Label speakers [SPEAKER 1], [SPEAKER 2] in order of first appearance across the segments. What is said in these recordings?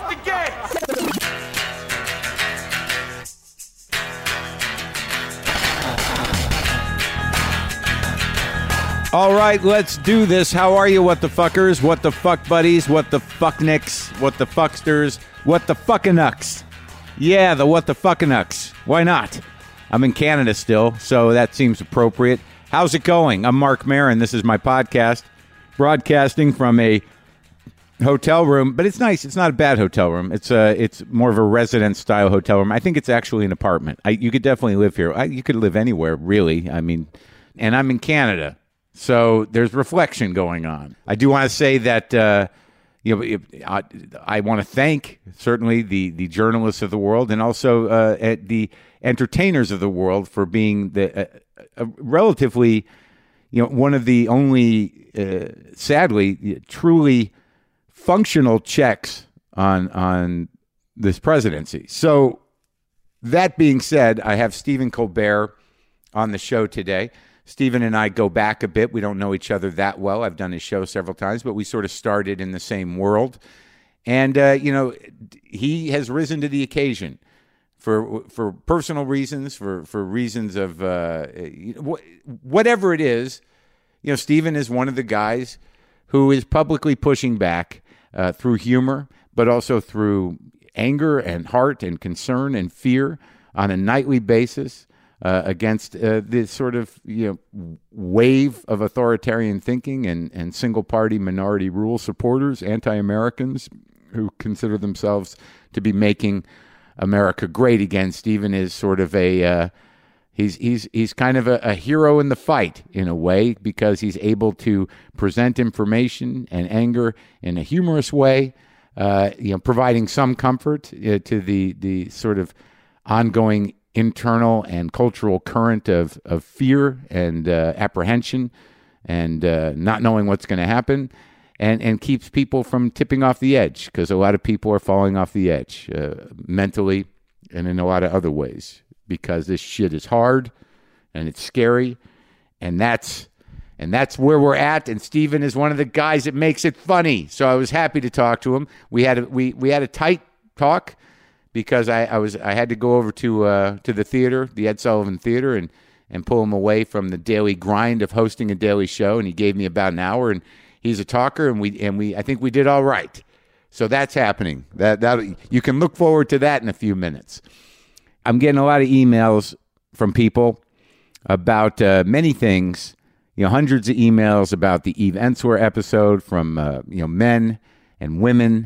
[SPEAKER 1] the game.
[SPEAKER 2] All right, let's do this. How are you, what the fuckers, what the fuck buddies, what the fucknicks, what the fucksters, what the fuckinucks? Yeah, the what the fuckinucks. Why not? I'm in Canada still, so that seems appropriate. How's it going? I'm Mark Maron. This is my podcast, broadcasting from a hotel room, but it's nice. It's not a bad hotel room. It's more of a residence-style hotel room. I think it's actually an apartment. You could definitely live here. You could live anywhere, really. I mean, and I'm in Canada. So there's reflection going on. I do want to say that I want to thank certainly the journalists of the world and also the entertainers of the world for being relatively, one of the only, sadly, truly functional checks on this presidency. So that being said, I have Stephen Colbert on the show today. Stephen and I go back a bit. We don't know each other that well. I've done his show several times, but we sort of started in the same world. And, he has risen to the occasion for personal reasons, for reasons of whatever it is. Stephen is one of the guys who is publicly pushing back through humor, but also through anger and heart and concern and fear on a nightly basis. Against this sort of wave of authoritarian thinking and single-party minority rule supporters, anti-Americans who consider themselves to be making America great again. Stephen is sort of he's kind of a hero in the fight in a way because he's able to present information and anger in a humorous way, providing some comfort to the sort of ongoing internal and cultural current of fear and apprehension and not knowing what's going to happen and keeps people from tipping off the edge because a lot of people are falling off the edge mentally and in a lot of other ways because this shit is hard and it's scary and that's where we're at, and Stephen is one of the guys that makes it funny. So I was happy to talk to him. We had a tight talk because I had to go over to the theater, the Ed Sullivan Theater, and pull him away from the daily grind of hosting a daily show. And he gave me about an hour. And he's a talker, and I think we did all right. So that's happening. That you can look forward to that in a few minutes. I'm getting a lot of emails from people about many things. Hundreds of emails about the Eve Ensler episode from men and women.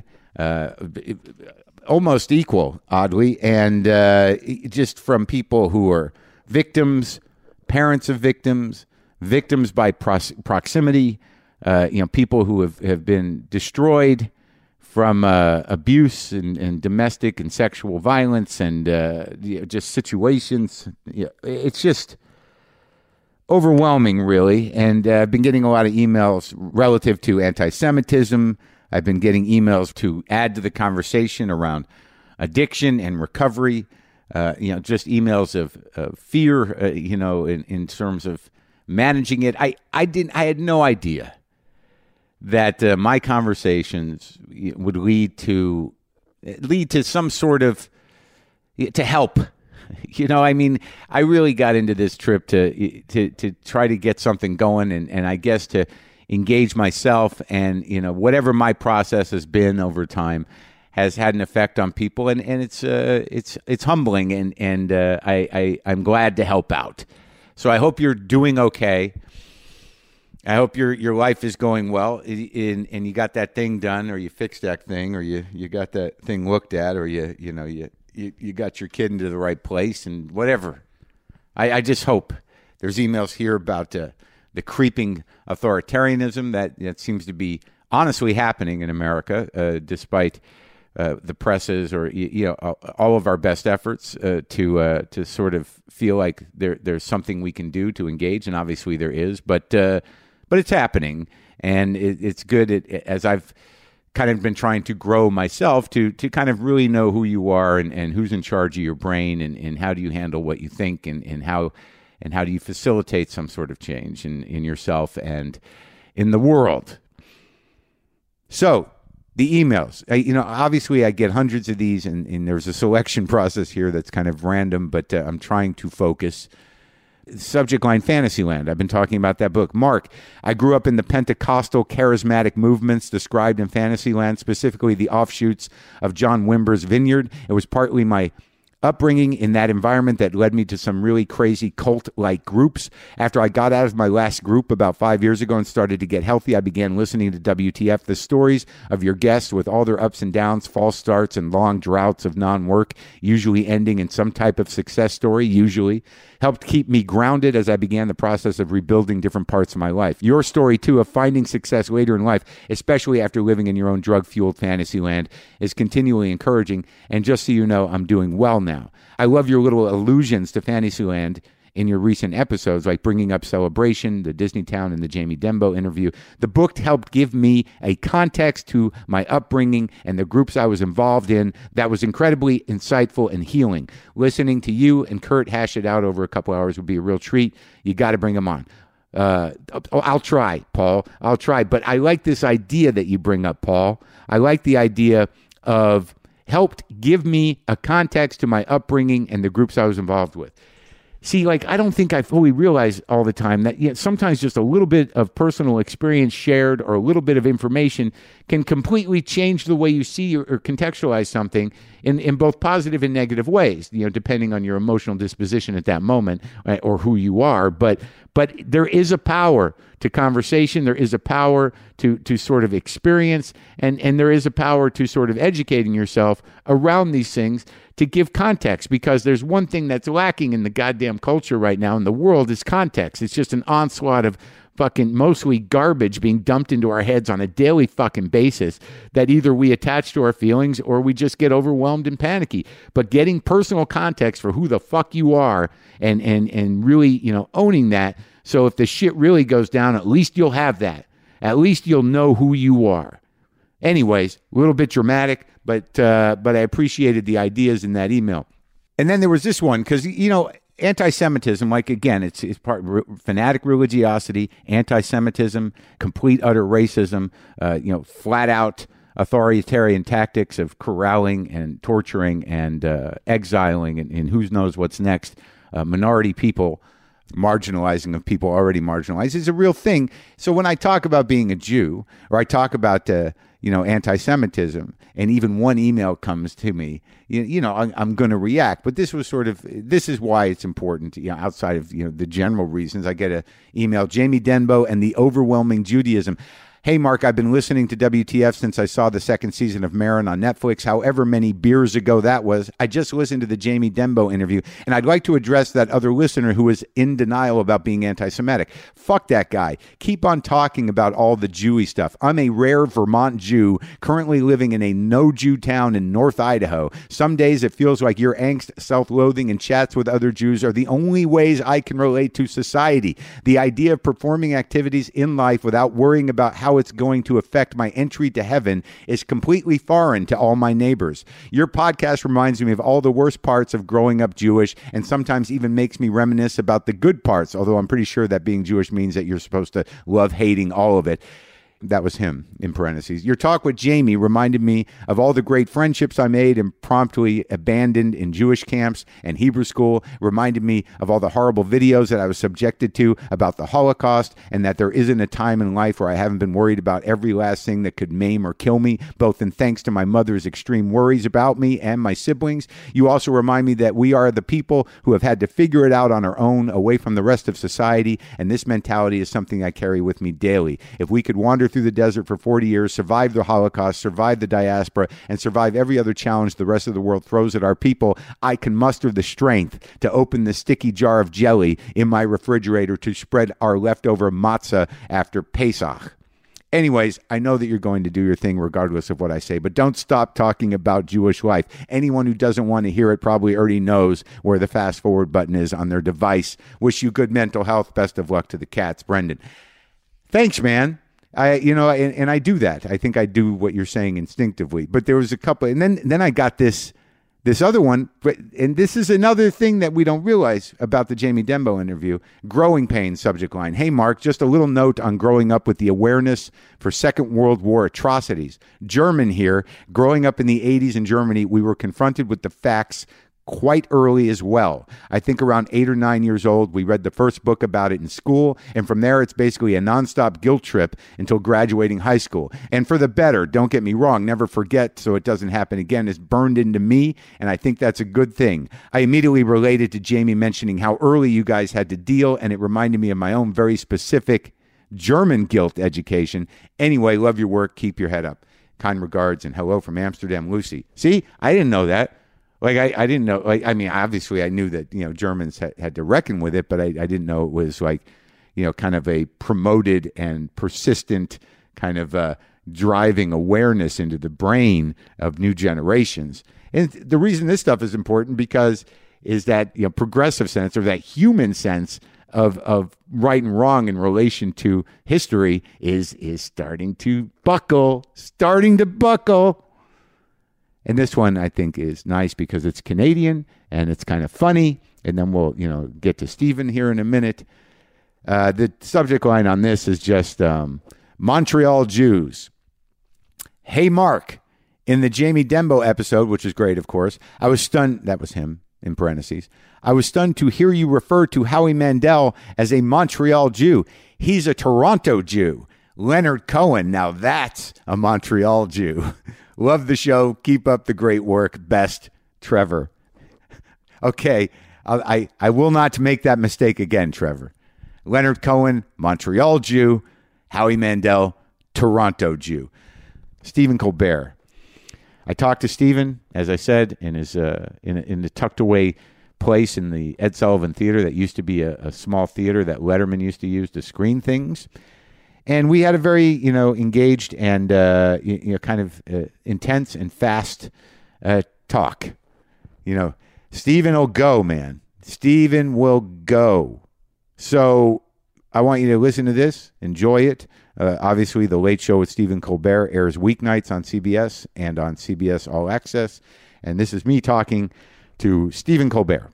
[SPEAKER 2] Almost equal, oddly, and just from people who are victims, parents of victims, victims by proximity, people who have been destroyed from abuse and domestic and sexual violence and just situations. It's just overwhelming, really, and I've been getting a lot of emails relative to anti-Semitism. I've been getting emails to add to the conversation around addiction and recovery, just emails of fear, in terms of managing it. I had no idea that my conversations would lead to some sort of, to help. I really got into this trip to try to get something going and I guess to engage myself and, whatever my process has been over time has had an effect on people and it's humbling and I'm glad to help out. So I hope you're doing okay. I hope your life is going well and you got that thing done or you fixed that thing or you got that thing looked at or you got your kid into the right place and whatever. I just hope. There's emails here about the creeping authoritarianism that seems to be honestly happening in America, despite the presses or all of our best efforts to sort of feel like there's something we can do to engage, and obviously there is, but it's happening, and it's good. As I've kind of been trying to grow myself to kind of really know who you are and who's in charge of your brain and how do you handle what you think and how do you facilitate some sort of change in yourself and in the world. So The emails. Obviously I get hundreds of these, and there's a selection process here that's kind of random, but I'm trying to focus. Subject line, Fantasyland. I've been talking about that book. Mark, I grew up in the Pentecostal charismatic movements described in Fantasyland, specifically the offshoots of John Wimber's Vineyard. It was partly my upbringing in that environment that led me to some really crazy cult-like groups. After I got out of my last group about 5 years ago and started to get healthy, I began listening to WTF. The stories of your guests with all their ups and downs, false starts, and long droughts of non-work, usually ending in some type of success story, helped keep me grounded as I began the process of rebuilding different parts of my life. Your story, too, of finding success later in life, especially after living in your own drug-fueled fantasy land, is continually encouraging. And just so you know, I'm doing well now. I love your little allusions to Fantasyland in your recent episodes, like bringing up Celebration, the Disneytown, and the Jamie Dembo interview. The book helped give me a context to my upbringing and the groups I was involved in that was incredibly insightful and healing. Listening to you and Kurt hash it out over a couple hours would be a real treat. You got to bring them on. I'll try, Paul. I'll try. But I like this idea that you bring up, Paul. I like the idea of helped give me a context to my upbringing and the groups I was involved with. See, I don't think I fully realize all the time that sometimes just a little bit of personal experience shared or a little bit of information can completely change the way you see or contextualize something in both positive and negative ways, depending on your emotional disposition at that moment or who you are. But there is a power to conversation. There is a power to sort of experience, and there is a power to sort of educating yourself around these things to give context, because there's one thing that's lacking in the goddamn culture right now in the world is context. It's just an onslaught of fucking mostly garbage being dumped into our heads on a daily fucking basis that either we attach to our feelings or we just get overwhelmed and panicky. But getting personal context for who the fuck you are and really, owning that. So if the shit really goes down, at least you'll have that. At least you'll know who you are. Anyways, a little bit dramatic, but I appreciated the ideas in that email. And then there was this one, because, anti-Semitism, again, it's part fanatic religiosity, anti-Semitism, complete utter racism, flat out authoritarian tactics of corralling and torturing and exiling and who knows what's next, minority people, marginalizing of people already marginalized is a real thing. So when I talk about being a Jew, or I talk about anti-Semitism, and even one email comes to me, I'm going to react. But this is why it's important, outside of the general reasons. I get an email, Jamie Denbo and the Overwhelming Judaism. Hey, Mark, I've been listening to WTF since I saw the second season of Maron on Netflix, however many beers ago that was. I just listened to the Jamie Dembo interview, and I'd like to address that other listener who is in denial about being anti-Semitic. Fuck that guy. Keep on talking about all the Jewy stuff. I'm a rare Vermont Jew currently living in a no-Jew town in North Idaho. Some days it feels like your angst, self-loathing, and chats with other Jews are the only ways I can relate to society. The idea of performing activities in life without worrying about how it's going to affect my entry to heaven is completely foreign to all my neighbors. Your podcast reminds me of all the worst parts of growing up Jewish, and sometimes even makes me reminisce about the good parts, although I'm pretty sure that being Jewish means that you're supposed to love hating all of it. That was him, in parentheses. Your talk with Jamie reminded me of all the great friendships I made and promptly abandoned in Jewish camps and Hebrew school. Reminded me of all the horrible videos that I was subjected to about the Holocaust, and that there isn't a time in life where I haven't been worried about every last thing that could maim or kill me, both in thanks to my mother's extreme worries about me and my siblings. You also remind me that we are the people who have had to figure it out on our own, away from the rest of society, and this mentality is something I carry with me daily. If we could wander through the desert for 40 years, survive the Holocaust, survive the diaspora, and survive every other challenge the rest of the world throws at our people, I can muster the strength to open the sticky jar of jelly in my refrigerator to spread our leftover matzah after Pesach. Anyways, I know that you're going to do your thing regardless of what I say, but don't stop talking about Jewish life. Anyone who doesn't want to hear it probably already knows where the fast forward button is on their device. Wish you good mental health. Best of luck to the cats. Brendan. Thanks, man. I do that. I think I do what you're saying instinctively. But there was a couple, and then I got this This other one, and this is another thing that we don't realize about the Jamie Dembo interview, growing pains subject line. Hey, Mark, just a little note on growing up with the awareness for Second World War atrocities. German here, growing up in the 80s in Germany, we were confronted with the facts quite early as well. I think around 8 or 9 years old, we read the first book about it in school, and from there it's basically a nonstop guilt trip until graduating high school. And for the better, don't get me wrong, never forget so it doesn't happen again is burned into me, and I think that's a good thing. I immediately related to Jamie mentioning how early you guys had to deal, and it reminded me of my own very specific German guilt education. Anyway, love your work. Keep your head up. Kind regards, and hello from Amsterdam, Lucy. See, I didn't know that. Like, I didn't know, like, I mean, obviously I knew that, Germans had to reckon with it, but I didn't know it was like, kind of a promoted and persistent kind of driving awareness into the brain of new generations. And the reason this stuff is important is that, progressive sense or that human sense of right and wrong in relation to history is starting to buckle. And this one, I think, is nice because it's Canadian and it's kind of funny. And then we'll, get to Stephen here in a minute. The subject line on this is just Montreal Jews. Hey, Mark, in the Jamie Dembo episode, which is great, of course, I was stunned. That was him, in parentheses. I was stunned to hear you refer to Howie Mandel as a Montreal Jew. He's a Toronto Jew. Leonard Cohen, now that's a Montreal Jew. Love the show. Keep up the great work. Best, Trevor. Okay, I will not make that mistake again, Trevor. Leonard Cohen, Montreal Jew. Howie Mandel, Toronto Jew. Stephen Colbert. I talked to Stephen, as I said, in his in the tucked away place in the Ed Sullivan Theater that used to be a small theater that Letterman used to use to screen things. And we had a very, engaged and, kind of intense and fast talk. Stephen will go, man. Stephen will go. So I want you to listen to this, enjoy it. Obviously, The Late Show with Stephen Colbert airs weeknights on CBS and on CBS All Access. And this is me talking to Stephen Colbert.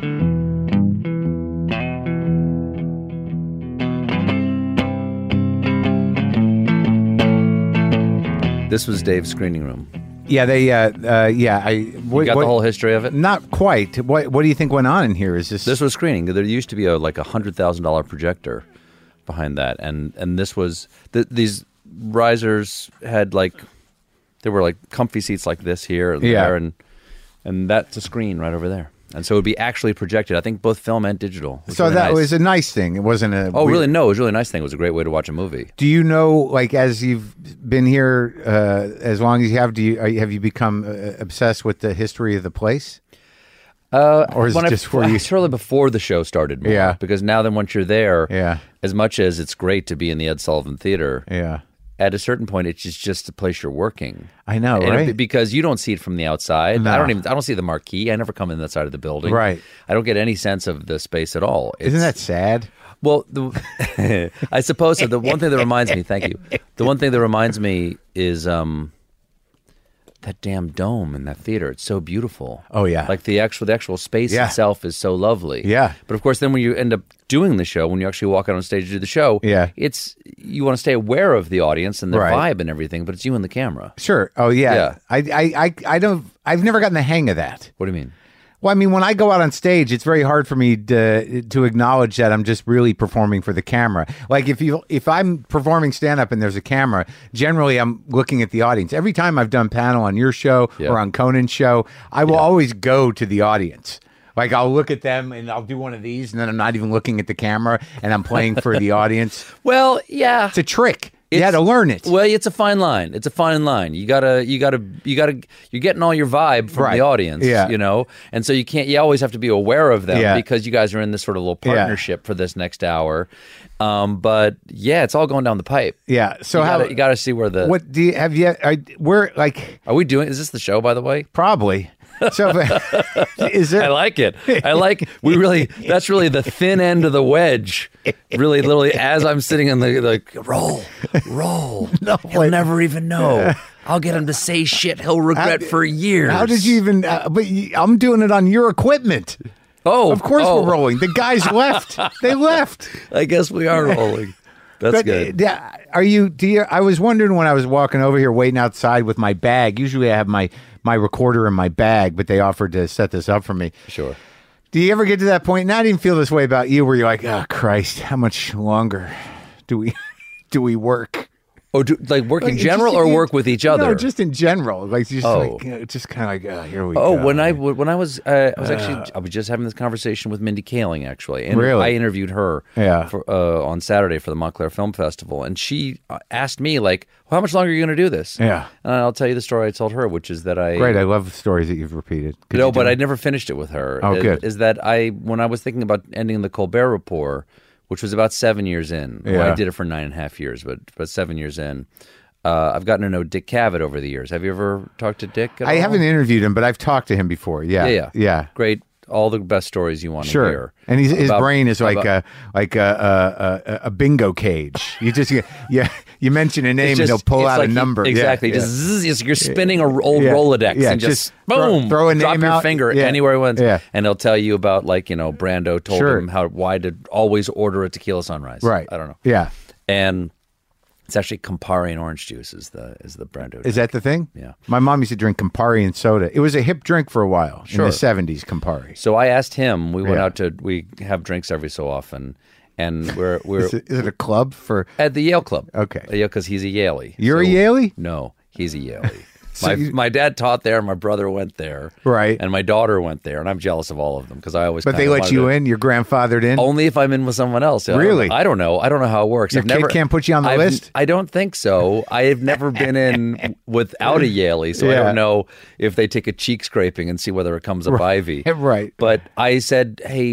[SPEAKER 1] This was Dave's screening room.
[SPEAKER 2] Yeah, they. You
[SPEAKER 1] got the whole history of it?
[SPEAKER 2] Not quite. What do you think went on in here? Is this?
[SPEAKER 1] This was screening. There used to be a $100,000 projector behind that, and this was these risers had there were comfy seats like this here and there, and that's a screen right over there. And so it would be actually projected. I think both film and digital.
[SPEAKER 2] So really that was a nice thing. It wasn't a...
[SPEAKER 1] Oh, really? No, it was a really nice thing. It was a great way to watch a movie.
[SPEAKER 2] Do you know, as you've been here as long as you have, have you become obsessed with the history of the place? Or is it just for you?
[SPEAKER 1] It's really before the show started more.
[SPEAKER 2] Yeah.
[SPEAKER 1] Because now then once you're there, as much as it's great to be in the Ed Sullivan Theater...
[SPEAKER 2] Yeah.
[SPEAKER 1] At a certain point, it's just the place you're working.
[SPEAKER 2] I know, right?
[SPEAKER 1] Because you don't see it from the outside.
[SPEAKER 2] No.
[SPEAKER 1] I don't see the marquee. I never come in that side of the building.
[SPEAKER 2] Right.
[SPEAKER 1] I don't get any sense of the space at all.
[SPEAKER 2] Isn't that sad?
[SPEAKER 1] Well, I suppose so. The one thing that reminds me, thank you. The one thing that reminds me is that damn dome in that theater. It's so beautiful.
[SPEAKER 2] Oh yeah.
[SPEAKER 1] The actual space itself is so lovely.
[SPEAKER 2] Yeah.
[SPEAKER 1] But of course, then when you end up doing the show, when you actually walk out on stage to do the show, you want to stay aware of the audience and their vibe and everything, but it's you and the camera.
[SPEAKER 2] Sure. Oh yeah. I've never gotten the hang of that.
[SPEAKER 1] What do you mean?
[SPEAKER 2] Well, I mean, when I go out on stage, it's very hard for me to acknowledge that I'm just really performing for the camera. If I'm performing stand-up and there's a camera, generally I'm looking at the audience. Every time I've done panel on your show or on Conan's show, I will always go to the audience. I'll look at them and I'll do one of these, and then I'm not even looking at the camera, and I'm playing for the audience.
[SPEAKER 1] Well, yeah,
[SPEAKER 2] it's a trick. You had to learn it.
[SPEAKER 1] Well, it's a fine line. You're getting all your vibe from the audience, and so you always have to be aware of them because you guys are in this sort of little partnership for this next hour. But it's all going down the pipe.
[SPEAKER 2] Yeah. So
[SPEAKER 1] you got to see where the...
[SPEAKER 2] What do you have yet?
[SPEAKER 1] Are we doing... Is this the show, by the way?
[SPEAKER 2] Probably. So is there?
[SPEAKER 1] I like it. That's really the thin end of the wedge. Really, literally, as I'm sitting in the roll.
[SPEAKER 2] No,
[SPEAKER 1] You'll never even know. I'll get him to say shit he'll regret for years.
[SPEAKER 2] How did you even? I'm doing it on your equipment.
[SPEAKER 1] Oh,
[SPEAKER 2] of course we're rolling. The guys left. They left.
[SPEAKER 1] I guess we are rolling. That's good.
[SPEAKER 2] Are you? I was wondering when I was walking over here, waiting outside with my bag. Usually, I have my recorder in my bag, but they offered to set this up for me.
[SPEAKER 1] Sure.
[SPEAKER 2] Do you ever get to that point? And I didn't feel this way about you, where you're like, "Oh Christ, how much longer do we work?"
[SPEAKER 1] Oh, like work in general or work with each other?
[SPEAKER 2] No, just in general. Like just kind of like, here we go.
[SPEAKER 1] Oh, when I was just having this conversation with Mindy Kaling, actually. And
[SPEAKER 2] really?
[SPEAKER 1] I interviewed her on Saturday for the Montclair Film Festival. And she asked me, like, well, how much longer are you going to do this?
[SPEAKER 2] Yeah.
[SPEAKER 1] And I'll tell you the story I told her, which is that
[SPEAKER 2] Great, I love the stories that you've repeated.
[SPEAKER 1] No, but I never finished it with her.
[SPEAKER 2] Oh, good.
[SPEAKER 1] Is that when I was thinking about ending the Colbert Report, which was about 7 years in.
[SPEAKER 2] Yeah.
[SPEAKER 1] Well, I did it for 9.5 years, but 7 years in. I've gotten to know Dick Cavett over the years. Have you ever talked to Dick at all?
[SPEAKER 2] I haven't interviewed him, but I've talked to him before. Yeah.
[SPEAKER 1] Great. All the best stories you want to hear.
[SPEAKER 2] And his brain is like a bingo cage. You just you mention a name and he'll pull out a number.
[SPEAKER 1] Exactly. You're spinning an old Rolodex and just boom,
[SPEAKER 2] throw a
[SPEAKER 1] drop
[SPEAKER 2] name
[SPEAKER 1] your
[SPEAKER 2] out.
[SPEAKER 1] finger anywhere it went.
[SPEAKER 2] Yeah.
[SPEAKER 1] And he'll tell you about Brando told him why to always order a tequila sunrise.
[SPEAKER 2] Right.
[SPEAKER 1] I don't know.
[SPEAKER 2] Yeah.
[SPEAKER 1] And it's actually Campari and orange juice is the Brando drink.
[SPEAKER 2] Is that the thing?
[SPEAKER 1] Yeah.
[SPEAKER 2] My mom used to drink Campari and soda. It was a hip drink for a while in the 70s, Campari.
[SPEAKER 1] So I asked him, we have drinks every so often, and we're
[SPEAKER 2] Is it a club for?
[SPEAKER 1] At the Yale Club.
[SPEAKER 2] Okay.
[SPEAKER 1] Yeah, because he's a Yaley.
[SPEAKER 2] You're a Yaley?
[SPEAKER 1] No, he's a Yaley. My dad taught there, my brother went there.
[SPEAKER 2] Right.
[SPEAKER 1] And my daughter went there, and I'm jealous of all of them because I always
[SPEAKER 2] But they let you in? You're grandfathered in?
[SPEAKER 1] Only if I'm in with someone else.
[SPEAKER 2] Really?
[SPEAKER 1] I don't know. I don't know how it works.
[SPEAKER 2] Your kid can't put you on the list?
[SPEAKER 1] I don't think so. I have never been in without a Yaley, so I don't know if they take a cheek scraping and see whether it comes up Ivy.
[SPEAKER 2] Right.
[SPEAKER 1] But I said, hey,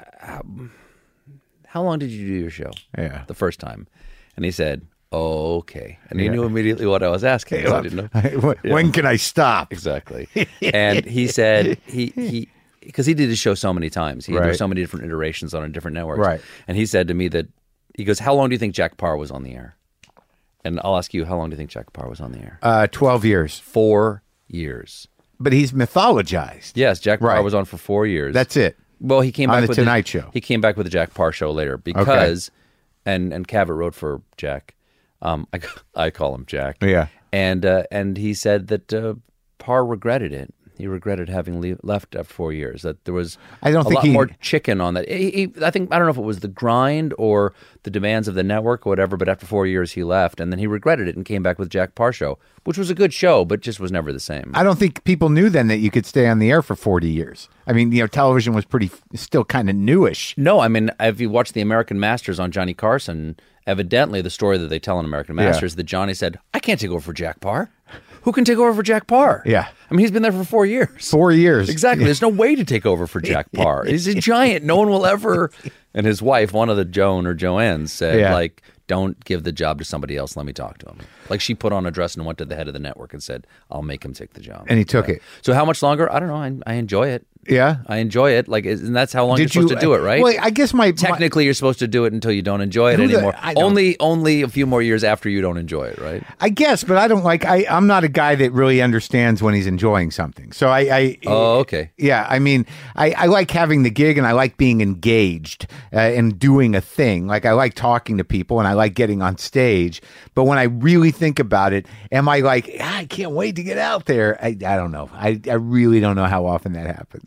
[SPEAKER 1] how long did you do your show?
[SPEAKER 2] Yeah.
[SPEAKER 1] The first time. And he said, oh, okay. And he knew immediately what I was asking. So I didn't know.
[SPEAKER 2] When can I stop?
[SPEAKER 1] Exactly. And he said because he did his show so many times. There were so many different iterations on different networks.
[SPEAKER 2] Right.
[SPEAKER 1] And he said to me he goes, how long do you think Jack Parr was on the air? And I'll ask you, how long do you think Jack Parr was on the air?
[SPEAKER 2] 12 years.
[SPEAKER 1] 4 years.
[SPEAKER 2] But he's mythologized.
[SPEAKER 1] Yes, Jack Parr was on for 4 years.
[SPEAKER 2] That's it.
[SPEAKER 1] Well, he came back
[SPEAKER 2] on
[SPEAKER 1] with
[SPEAKER 2] the Tonight Show.
[SPEAKER 1] He came back with the Jack Parr show later because, and Cavett wrote for Jack. I call him Jack.
[SPEAKER 2] Yeah.
[SPEAKER 1] And he said that Parr regretted it. He regretted having left after 4 years. That there was a lot more chicken on that. I don't know if it was the grind or the demands of the network or whatever. But after 4 years, he left, and then he regretted it and came back with Jack Parr show, which was a good show, but just was never the same.
[SPEAKER 2] I don't think people knew then that you could stay on the air for 40 years. I mean, television was still kind of newish.
[SPEAKER 1] No, I mean, if you watch the American Masters on Johnny Carson, evidently the story that they tell in American Masters that Johnny said, I can't take over for Jack Parr. Who can take over for Jack Parr?
[SPEAKER 2] Yeah.
[SPEAKER 1] I mean, he's been there for 4 years.
[SPEAKER 2] 4 years.
[SPEAKER 1] Exactly. There's no way to take over for Jack Parr. He's a giant. No one will ever. And his wife, one of the Joan or Joannes, said, don't give the job to somebody else. Let me talk to him. Like she put on a dress and went to the head of the network and said, I'll make him take the job.
[SPEAKER 2] And he took it.
[SPEAKER 1] So how much longer? I don't know. I enjoy it.
[SPEAKER 2] Yeah.
[SPEAKER 1] I enjoy it. And that's how long you're supposed to do it, right?
[SPEAKER 2] Well, I guess
[SPEAKER 1] technically you're supposed to do it until you don't enjoy it anymore. Only a few more years after you don't enjoy it, right?
[SPEAKER 2] I guess, but I don't I'm not a guy that really understands when he's enjoying something. So
[SPEAKER 1] Oh, okay.
[SPEAKER 2] Yeah, I mean, I like having the gig and I like being engaged and doing a thing. Like I like talking to people and I like getting on stage. But when I really think about it, am I like, I can't wait to get out there? I don't know. I really don't know how often that happens.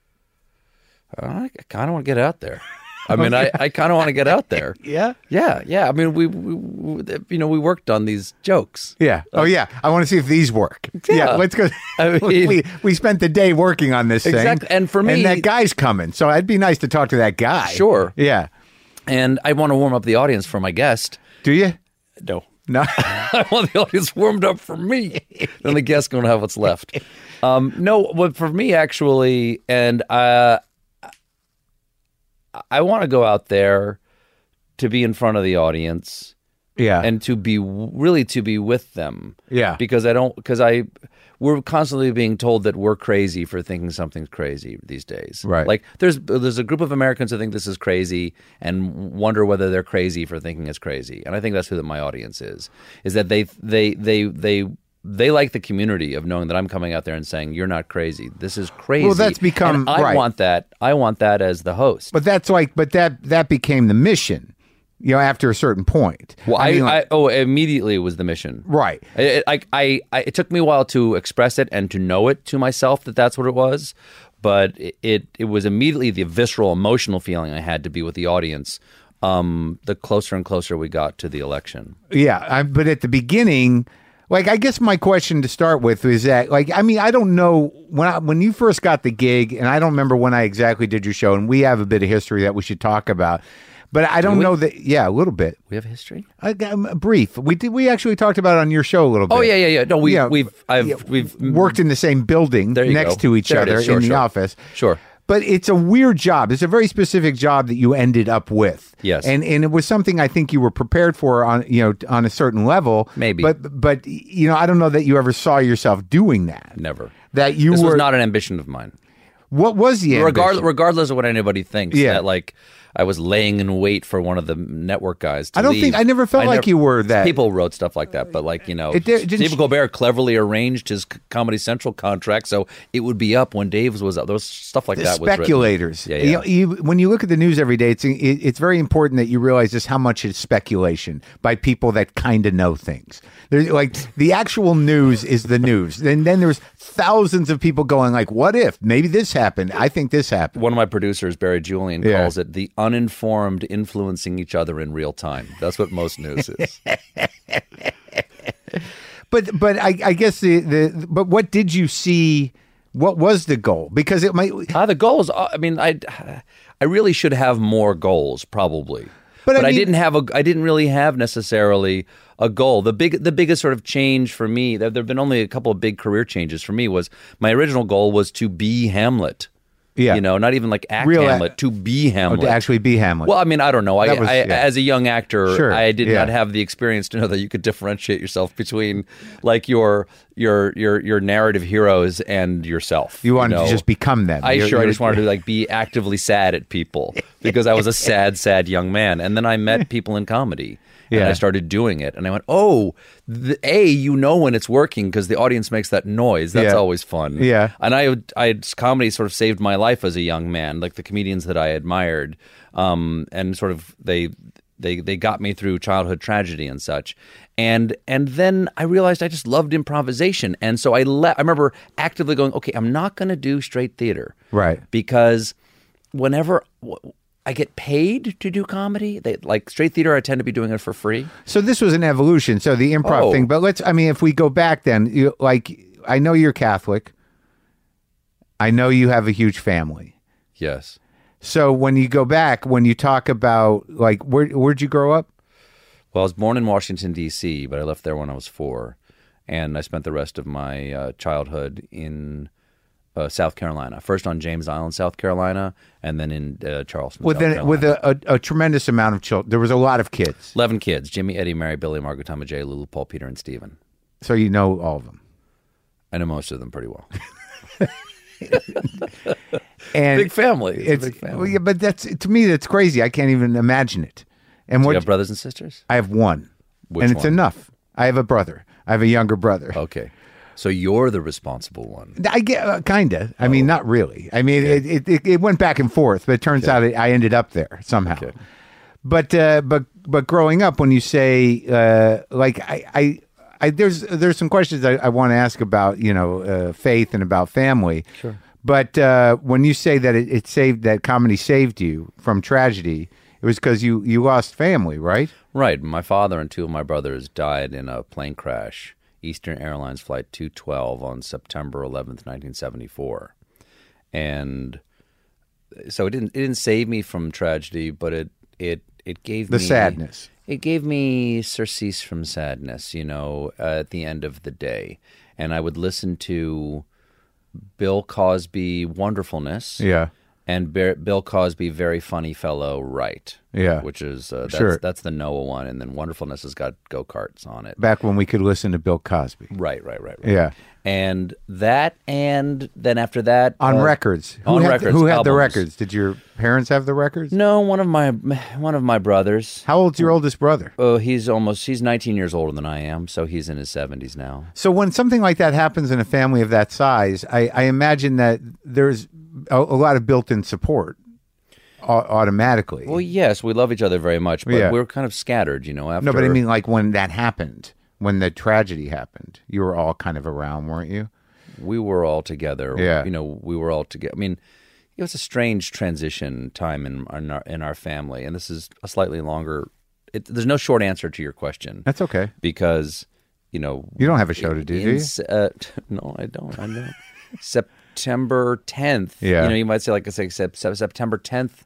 [SPEAKER 1] I kind of want to get out there. I mean, I kind of want to get out there.
[SPEAKER 2] Yeah?
[SPEAKER 1] Yeah. I mean, we worked on these jokes.
[SPEAKER 2] Yeah. Oh, yeah. I want to see if these work. Yeah. Let's go. I mean, we spent the day working on this thing.
[SPEAKER 1] And for me...
[SPEAKER 2] And that guy's coming. So it'd be nice to talk to that guy.
[SPEAKER 1] Sure.
[SPEAKER 2] Yeah.
[SPEAKER 1] And I want to warm up the audience for my guest.
[SPEAKER 2] Do you?
[SPEAKER 1] No.
[SPEAKER 2] I
[SPEAKER 1] want the audience warmed up for me. Then the guest's going to have what's left. No, but for me, actually, and... I want to go out there to be in front of the audience, and to be with them, because we're constantly being told that we're crazy for thinking something's crazy these days,
[SPEAKER 2] right?
[SPEAKER 1] Like there's a group of Americans who think this is crazy and wonder whether they're crazy for thinking it's crazy, and I think that's who my audience is that they they like the community of knowing that I'm coming out there and saying, you're not crazy. This is crazy.
[SPEAKER 2] Well, that's become
[SPEAKER 1] and I want that. I want that as the host.
[SPEAKER 2] But that became the mission, after a certain point.
[SPEAKER 1] Well, immediately it was the mission.
[SPEAKER 2] Right.
[SPEAKER 1] It took me a while to express it and to know it to myself that that's what it was. But it was immediately the visceral, emotional feeling I had to be with the audience. The closer and closer we got to the election.
[SPEAKER 2] Yeah, but at the beginning, I guess my question to start with is that, I don't know when you first got the gig, and I don't remember when I exactly did your show, and we have a bit of history that we should talk about. But I don't know that. Yeah, a little bit.
[SPEAKER 1] We have history.
[SPEAKER 2] Brief. We actually talked about it on your show a little bit.
[SPEAKER 1] Oh yeah. No, we've
[SPEAKER 2] worked in the same building next to each other in the office.
[SPEAKER 1] Sure.
[SPEAKER 2] But it's a weird job. It's a very specific job that you ended up with.
[SPEAKER 1] Yes.
[SPEAKER 2] And it was something I think you were prepared for on a certain level.
[SPEAKER 1] Maybe.
[SPEAKER 2] But I don't know that you ever saw yourself doing that.
[SPEAKER 1] Never.
[SPEAKER 2] This
[SPEAKER 1] was not an ambition of mine.
[SPEAKER 2] What was the ambition?
[SPEAKER 1] Regardless of what anybody thinks, that I was laying in wait for one of the network guys to leave.
[SPEAKER 2] I never felt like you were that.
[SPEAKER 1] People wrote stuff like that, but Stephen Colbert cleverly arranged his Comedy Central contract so it would be up when Dave's was up. There was stuff like that.
[SPEAKER 2] Speculators.
[SPEAKER 1] Yeah.
[SPEAKER 2] When you look at the news every day, it's very important that you realize just how much is speculation by people that kind of know things. The actual news is the news. And then there's thousands of people going what if? Maybe this happened. I think this happened.
[SPEAKER 1] One of my producers, Barry Julian, calls it the uninformed influencing each other in real time. That's what most news is.
[SPEAKER 2] But I guess but what did you see? What was the goal? Because it might
[SPEAKER 1] the goals. I really should have more goals, probably. But I didn't really have necessarily a goal. The biggest sort of change for me, there've been only a couple of big career changes for me, was my original goal was to be Hamlet.
[SPEAKER 2] Yeah.
[SPEAKER 1] Not even Hamlet, to be Hamlet.
[SPEAKER 2] To actually be Hamlet.
[SPEAKER 1] Well, I don't know. As a young actor,
[SPEAKER 2] sure.
[SPEAKER 1] I did not have the experience to know that you could differentiate yourself between your narrative heroes and yourself.
[SPEAKER 2] You wanted to just become them.
[SPEAKER 1] I just wanted to be actively sad at people because I was a sad young man. And then I met people in comedy. And I started doing it. And I went, when it's working because the audience makes that noise. That's always fun.
[SPEAKER 2] Yeah.
[SPEAKER 1] And comedy sort of saved my life as a young man, like the comedians that I admired. And sort of they got me through childhood tragedy and such. And then I realized I just loved improvisation. And so I remember actively going, okay, I'm not going to do straight theater.
[SPEAKER 2] Right.
[SPEAKER 1] Because whenever I get paid to do comedy. Straight theater, I tend to be doing it for free.
[SPEAKER 2] So this was an evolution. So the improv thing. But if we go back then, I know you're Catholic. I know you have a huge family.
[SPEAKER 1] Yes.
[SPEAKER 2] So when you go back, when you talk about, where'd you grow up?
[SPEAKER 1] Well, I was born in Washington, D.C., but I left there when I was 4. And I spent the rest of my childhood in South Carolina. First on James Island, South Carolina, and then in Charleston, South Carolina. With
[SPEAKER 2] a tremendous amount of children. There was a lot of kids.
[SPEAKER 1] 11 kids. Jimmy, Eddie, Mary, Billy, Margaret, Thomas, Jay, Lulu, Paul, Peter, and Stephen.
[SPEAKER 2] So you know all of them?
[SPEAKER 1] I know most of them pretty well.
[SPEAKER 2] And
[SPEAKER 1] big family. It's a big family.
[SPEAKER 2] Well, yeah, but to me, that's crazy. I can't even imagine it. And
[SPEAKER 1] Do you have brothers and sisters?
[SPEAKER 2] I have one.
[SPEAKER 1] Which
[SPEAKER 2] it's enough. I have a brother. I have a younger brother.
[SPEAKER 1] Okay. So you're the responsible one.
[SPEAKER 2] I get kind of. I mean, not really. I mean, it went back and forth, but it turns out I ended up there somehow. Okay. But growing up, when you say there's some questions I want to ask about faith and about family.
[SPEAKER 1] Sure.
[SPEAKER 2] But when you say that that comedy saved you from tragedy, it was because you lost family, right?
[SPEAKER 1] Right. My father and 2 of my brothers died in a plane crash. Eastern Airlines Flight 212 on September 11th, 1974. And so it didn't save me from tragedy, but it gave me...
[SPEAKER 2] The sadness.
[SPEAKER 1] It gave me surcease from sadness, at the end of the day. And I would listen to Bill Cosby wonderfulness.
[SPEAKER 2] Yeah.
[SPEAKER 1] and Bill Cosby, very funny fellow, right?
[SPEAKER 2] Yeah.
[SPEAKER 1] Which is
[SPEAKER 2] Sure.
[SPEAKER 1] that's the Noah one, and then Wonderfulness has got go-karts on it.
[SPEAKER 2] Back when we could listen to Bill Cosby.
[SPEAKER 1] Right.
[SPEAKER 2] Yeah.
[SPEAKER 1] And that, and then after that,
[SPEAKER 2] On records.
[SPEAKER 1] Who had the albums.
[SPEAKER 2] records? Did your parents have the records?
[SPEAKER 1] No, one of my brothers.
[SPEAKER 2] How old's your oldest brother?
[SPEAKER 1] Oh, he's 19 years older than I am, so he's in his 70s now.
[SPEAKER 2] So when something like that happens in a family of that size, I imagine that there's a lot of built-in support automatically.
[SPEAKER 1] Well, yes, we love each other very much, but
[SPEAKER 2] Yeah.
[SPEAKER 1] we're kind of scattered, after.
[SPEAKER 2] No, but I mean, like when that happened, when the tragedy happened, you were all kind of around, weren't you?
[SPEAKER 1] We were all together.
[SPEAKER 2] Yeah.
[SPEAKER 1] We were all together. I mean, it was a strange transition time in our family, and this is a slightly longer. There's no short answer to your question.
[SPEAKER 2] That's okay.
[SPEAKER 1] Because,
[SPEAKER 2] You don't have a show to do, do you?
[SPEAKER 1] No, I don't. September 10th.
[SPEAKER 2] Yeah.
[SPEAKER 1] You might say, like I say, September 10th,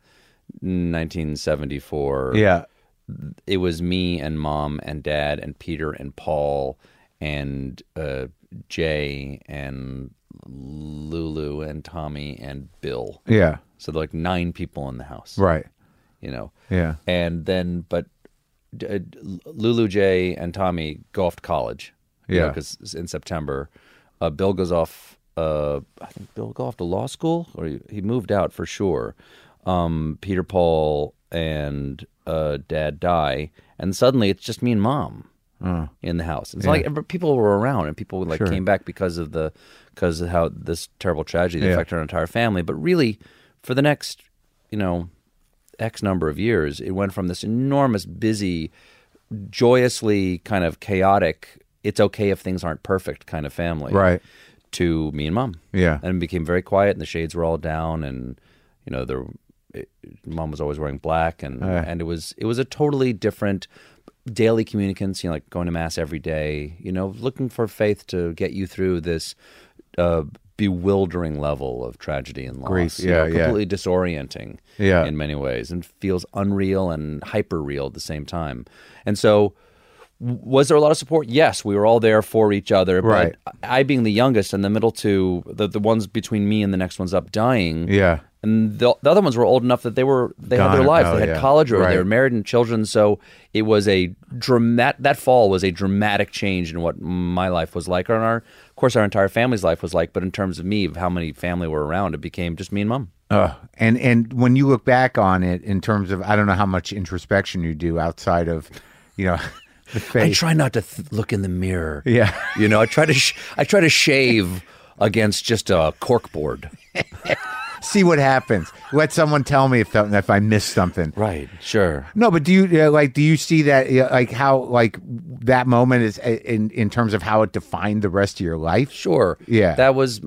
[SPEAKER 1] 1974.
[SPEAKER 2] Yeah.
[SPEAKER 1] It was me and Mom and Dad and Peter and Paul and Jay and Lulu and Tommy and Bill.
[SPEAKER 2] Yeah.
[SPEAKER 1] So there were like 9 people in the house.
[SPEAKER 2] Right.
[SPEAKER 1] Yeah. And then, but Lulu, Jay, and Tommy go off to college.
[SPEAKER 2] Yeah.
[SPEAKER 1] Because in September, Bill goes off. I think Bill go off to law school, or he moved out for sure. Peter, Paul, and Dad die, and suddenly it's just me and Mom in the house. It's like people were around, and people came back because of how this terrible tragedy affected our entire family. But really, for the next X number of years, it went from this enormous, busy, joyously kind of chaotic, it's okay if things aren't perfect kind of family,
[SPEAKER 2] Right.
[SPEAKER 1] to me and Mom.
[SPEAKER 2] Yeah.
[SPEAKER 1] And it became very quiet, and the shades were all down, and Mom was always wearing black, and it was a totally different daily communicants, like going to mass every day, looking for faith to get you through this bewildering level of tragedy and loss.
[SPEAKER 2] Grief,
[SPEAKER 1] completely disorienting
[SPEAKER 2] Yeah.
[SPEAKER 1] in many ways, and feels unreal and hyper real at the same time. And so, was there a lot of support? Yes, we were all there for each other.
[SPEAKER 2] Right.
[SPEAKER 1] But I, being the youngest, and the middle two, the ones between me and the next ones up, dying.
[SPEAKER 2] Yeah.
[SPEAKER 1] And the other ones were old enough that they had their lives. They had college, or they were married and children. So it was that fall was a dramatic change in what my life was like, and of course our entire family's life was like. But in terms of me, of how many family were around, it became just me and Mom.
[SPEAKER 2] And when you look back on it, in terms of, I don't know how much introspection you do outside of, the face.
[SPEAKER 1] I try not to look in the mirror.
[SPEAKER 2] Yeah.
[SPEAKER 1] I try to shave against just a corkboard.
[SPEAKER 2] See what happens. Let someone tell me if I missed something.
[SPEAKER 1] Right. Sure.
[SPEAKER 2] No, but do you see that how that moment is in terms of how it defined the rest of your life?
[SPEAKER 1] Sure.
[SPEAKER 2] Yeah.
[SPEAKER 1] That was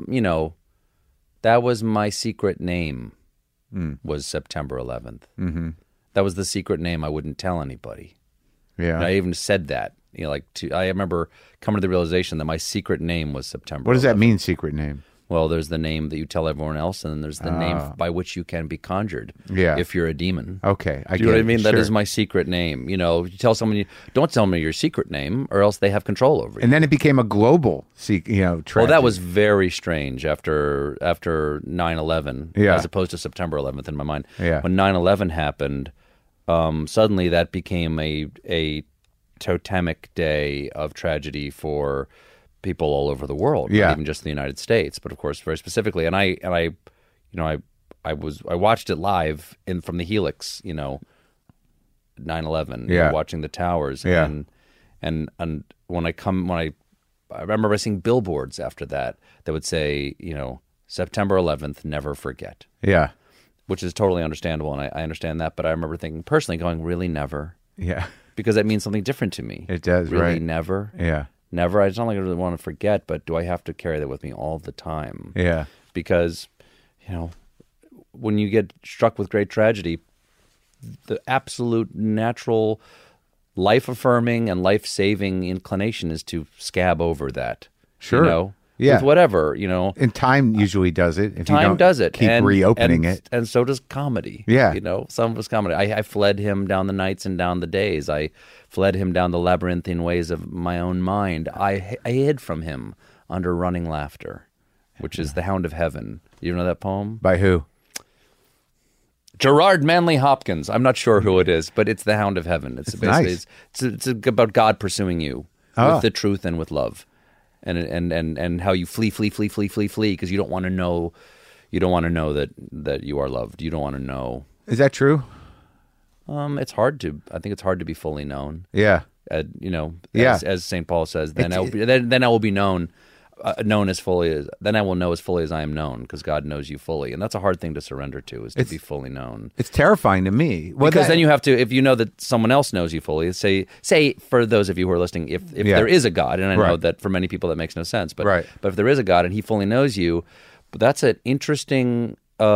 [SPEAKER 1] my secret name. Was September 11th. Mm-hmm. That was the secret name I wouldn't tell anybody.
[SPEAKER 2] Yeah.
[SPEAKER 1] And I even said that. I remember coming to the realization that my secret name was September.
[SPEAKER 2] What does
[SPEAKER 1] 11th.
[SPEAKER 2] that mean, secret name?
[SPEAKER 1] Well, there's the name that you tell everyone else, and then there's the name by which you can be conjured.
[SPEAKER 2] Yeah.
[SPEAKER 1] If you're a demon.
[SPEAKER 2] Okay,
[SPEAKER 1] Do you know what I mean?
[SPEAKER 2] Sure.
[SPEAKER 1] That is my secret name. You tell someone, don't tell me your secret name, or else they have control over you.
[SPEAKER 2] And then it became a global, tragedy.
[SPEAKER 1] Well, that was very strange after 9/11, as opposed to September 11th in my mind.
[SPEAKER 2] Yeah.
[SPEAKER 1] When 9/11 happened, suddenly that became a totemic day of tragedy for people all over the world, not even just the United States, but of course very specifically. And I watched it live from the Helix, 9/11, watching the towers, and when I remember seeing billboards after that would say, September 11th, never forget.
[SPEAKER 2] Yeah.
[SPEAKER 1] Which is totally understandable, and I understand that. But I remember thinking personally, going, really, never?
[SPEAKER 2] Yeah.
[SPEAKER 1] Because that means something different to me.
[SPEAKER 2] It does,
[SPEAKER 1] really,
[SPEAKER 2] right?
[SPEAKER 1] Never?
[SPEAKER 2] Yeah.
[SPEAKER 1] Never. It's not like I really want to forget, but do I have to carry that with me all the time?
[SPEAKER 2] Yeah.
[SPEAKER 1] Because, when you get struck with great tragedy, the absolute natural life-affirming and life-saving inclination is to scab over that.
[SPEAKER 2] Sure. With
[SPEAKER 1] whatever,
[SPEAKER 2] And time usually does it. If
[SPEAKER 1] time
[SPEAKER 2] you don't
[SPEAKER 1] does it.
[SPEAKER 2] Keep reopening it.
[SPEAKER 1] And so does comedy.
[SPEAKER 2] Yeah.
[SPEAKER 1] Some of us comedy. I fled him down the nights and down the days. I fled him down the labyrinthine ways of my own mind. I hid from him under running laughter, which is The Hound of Heaven. You know that poem?
[SPEAKER 2] By who?
[SPEAKER 1] Gerard Manley Hopkins. I'm not sure who it is, but it's the Hound of Heaven. It's basically
[SPEAKER 2] nice.
[SPEAKER 1] it's about God pursuing you with the truth and with love, and how you flee because you don't want to know that you are loved. You don't want to know.
[SPEAKER 2] Is that true?
[SPEAKER 1] It's hard to. I think it's hard to be fully known.
[SPEAKER 2] Yeah.
[SPEAKER 1] As St. Paul says, then I will be known as fully as. Then I will know as fully as I am known, because God knows you fully, and that's a hard thing to surrender to, is to be fully known.
[SPEAKER 2] It's terrifying to me,
[SPEAKER 1] because then you have to. If you know that someone else knows you fully, say for those of you who are listening, if there is a God, and I know that for many people that makes no sense, but if there is a God and He fully knows you, that's an interesting.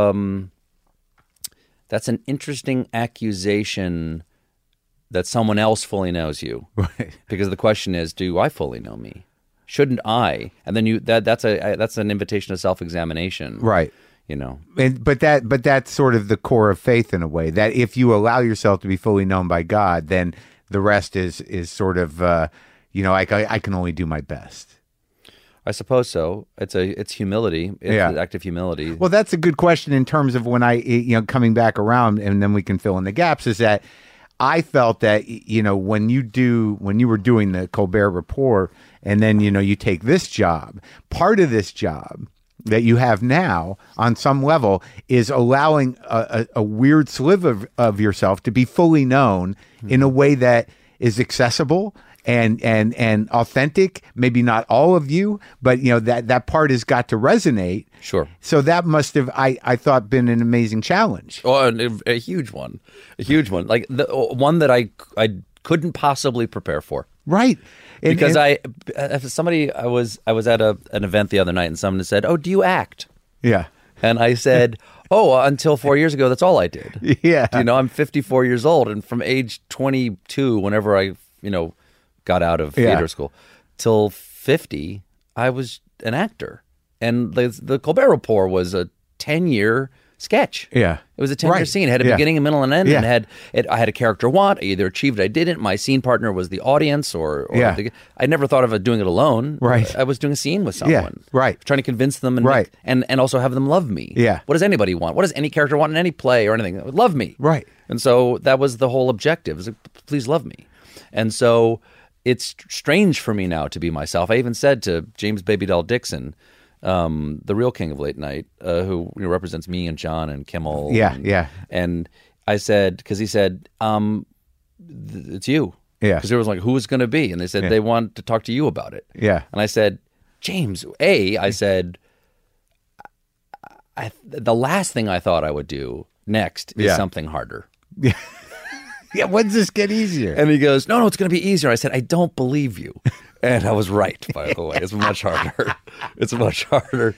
[SPEAKER 1] That's an interesting accusation that someone else fully knows you.
[SPEAKER 2] Right.
[SPEAKER 1] Because the question is, do I fully know me? Shouldn't I? And then that's an invitation to self-examination.
[SPEAKER 2] Right. But that's sort of the core of faith in a way, that if you allow yourself to be fully known by God, then the rest is sort of I can only do my best.
[SPEAKER 1] I suppose so. It's humility. It's an act of humility.
[SPEAKER 2] Well, that's a good question in terms of when coming back around, and then we can fill in the gaps, is that I felt that, when you were doing the Colbert Report, and then, you take this job, part of this job that you have now on some level is allowing a weird sliver of yourself to be fully known in a way that is accessible and authentic. Maybe not all of you, but that part has got to resonate.
[SPEAKER 1] Sure.
[SPEAKER 2] So that must have, I thought, been an amazing challenge.
[SPEAKER 1] Oh, a huge one, like the one that I couldn't possibly prepare for.
[SPEAKER 2] Right.
[SPEAKER 1] Because I was at an event the other night, and someone said, "Oh, do you act?"
[SPEAKER 2] Yeah.
[SPEAKER 1] And I said, "Oh, until 4 years ago, that's all I did."
[SPEAKER 2] Yeah.
[SPEAKER 1] I'm 54 years old, and from age 22, whenever I got out of theater school, till 50, I was an actor. And the Colbert Report was a 10-year sketch.
[SPEAKER 2] Yeah.
[SPEAKER 1] It was a 10-year scene. It had a beginning, a middle, and an end. And I had a character want. I either achieved it, I didn't. My scene partner was the audience, or I never thought of doing it alone.
[SPEAKER 2] Right.
[SPEAKER 1] I was doing a scene with someone.
[SPEAKER 2] Yeah. Right.
[SPEAKER 1] Trying to convince them and also have them love me.
[SPEAKER 2] Yeah.
[SPEAKER 1] What does anybody want? What does any character want in any play or anything? Love me.
[SPEAKER 2] Right.
[SPEAKER 1] And so that was the whole objective. It was like, please love me. And so it's strange for me now to be myself. I even said to James Baby Doll Dixon, the real king of late night, who represents me and John and Kimmel. And I said, because he said, it's you.
[SPEAKER 2] Yeah.
[SPEAKER 1] Because there was like, who is going to be? And they said, they want to talk to you about it.
[SPEAKER 2] Yeah.
[SPEAKER 1] And I said, James, I said, the last thing I thought I would do next is something harder.
[SPEAKER 2] Yeah. Yeah, when's this get easier?
[SPEAKER 1] And he goes, no, it's going to be easier. I said, I don't believe you. And I was right, by the way. It's much harder. It's much harder.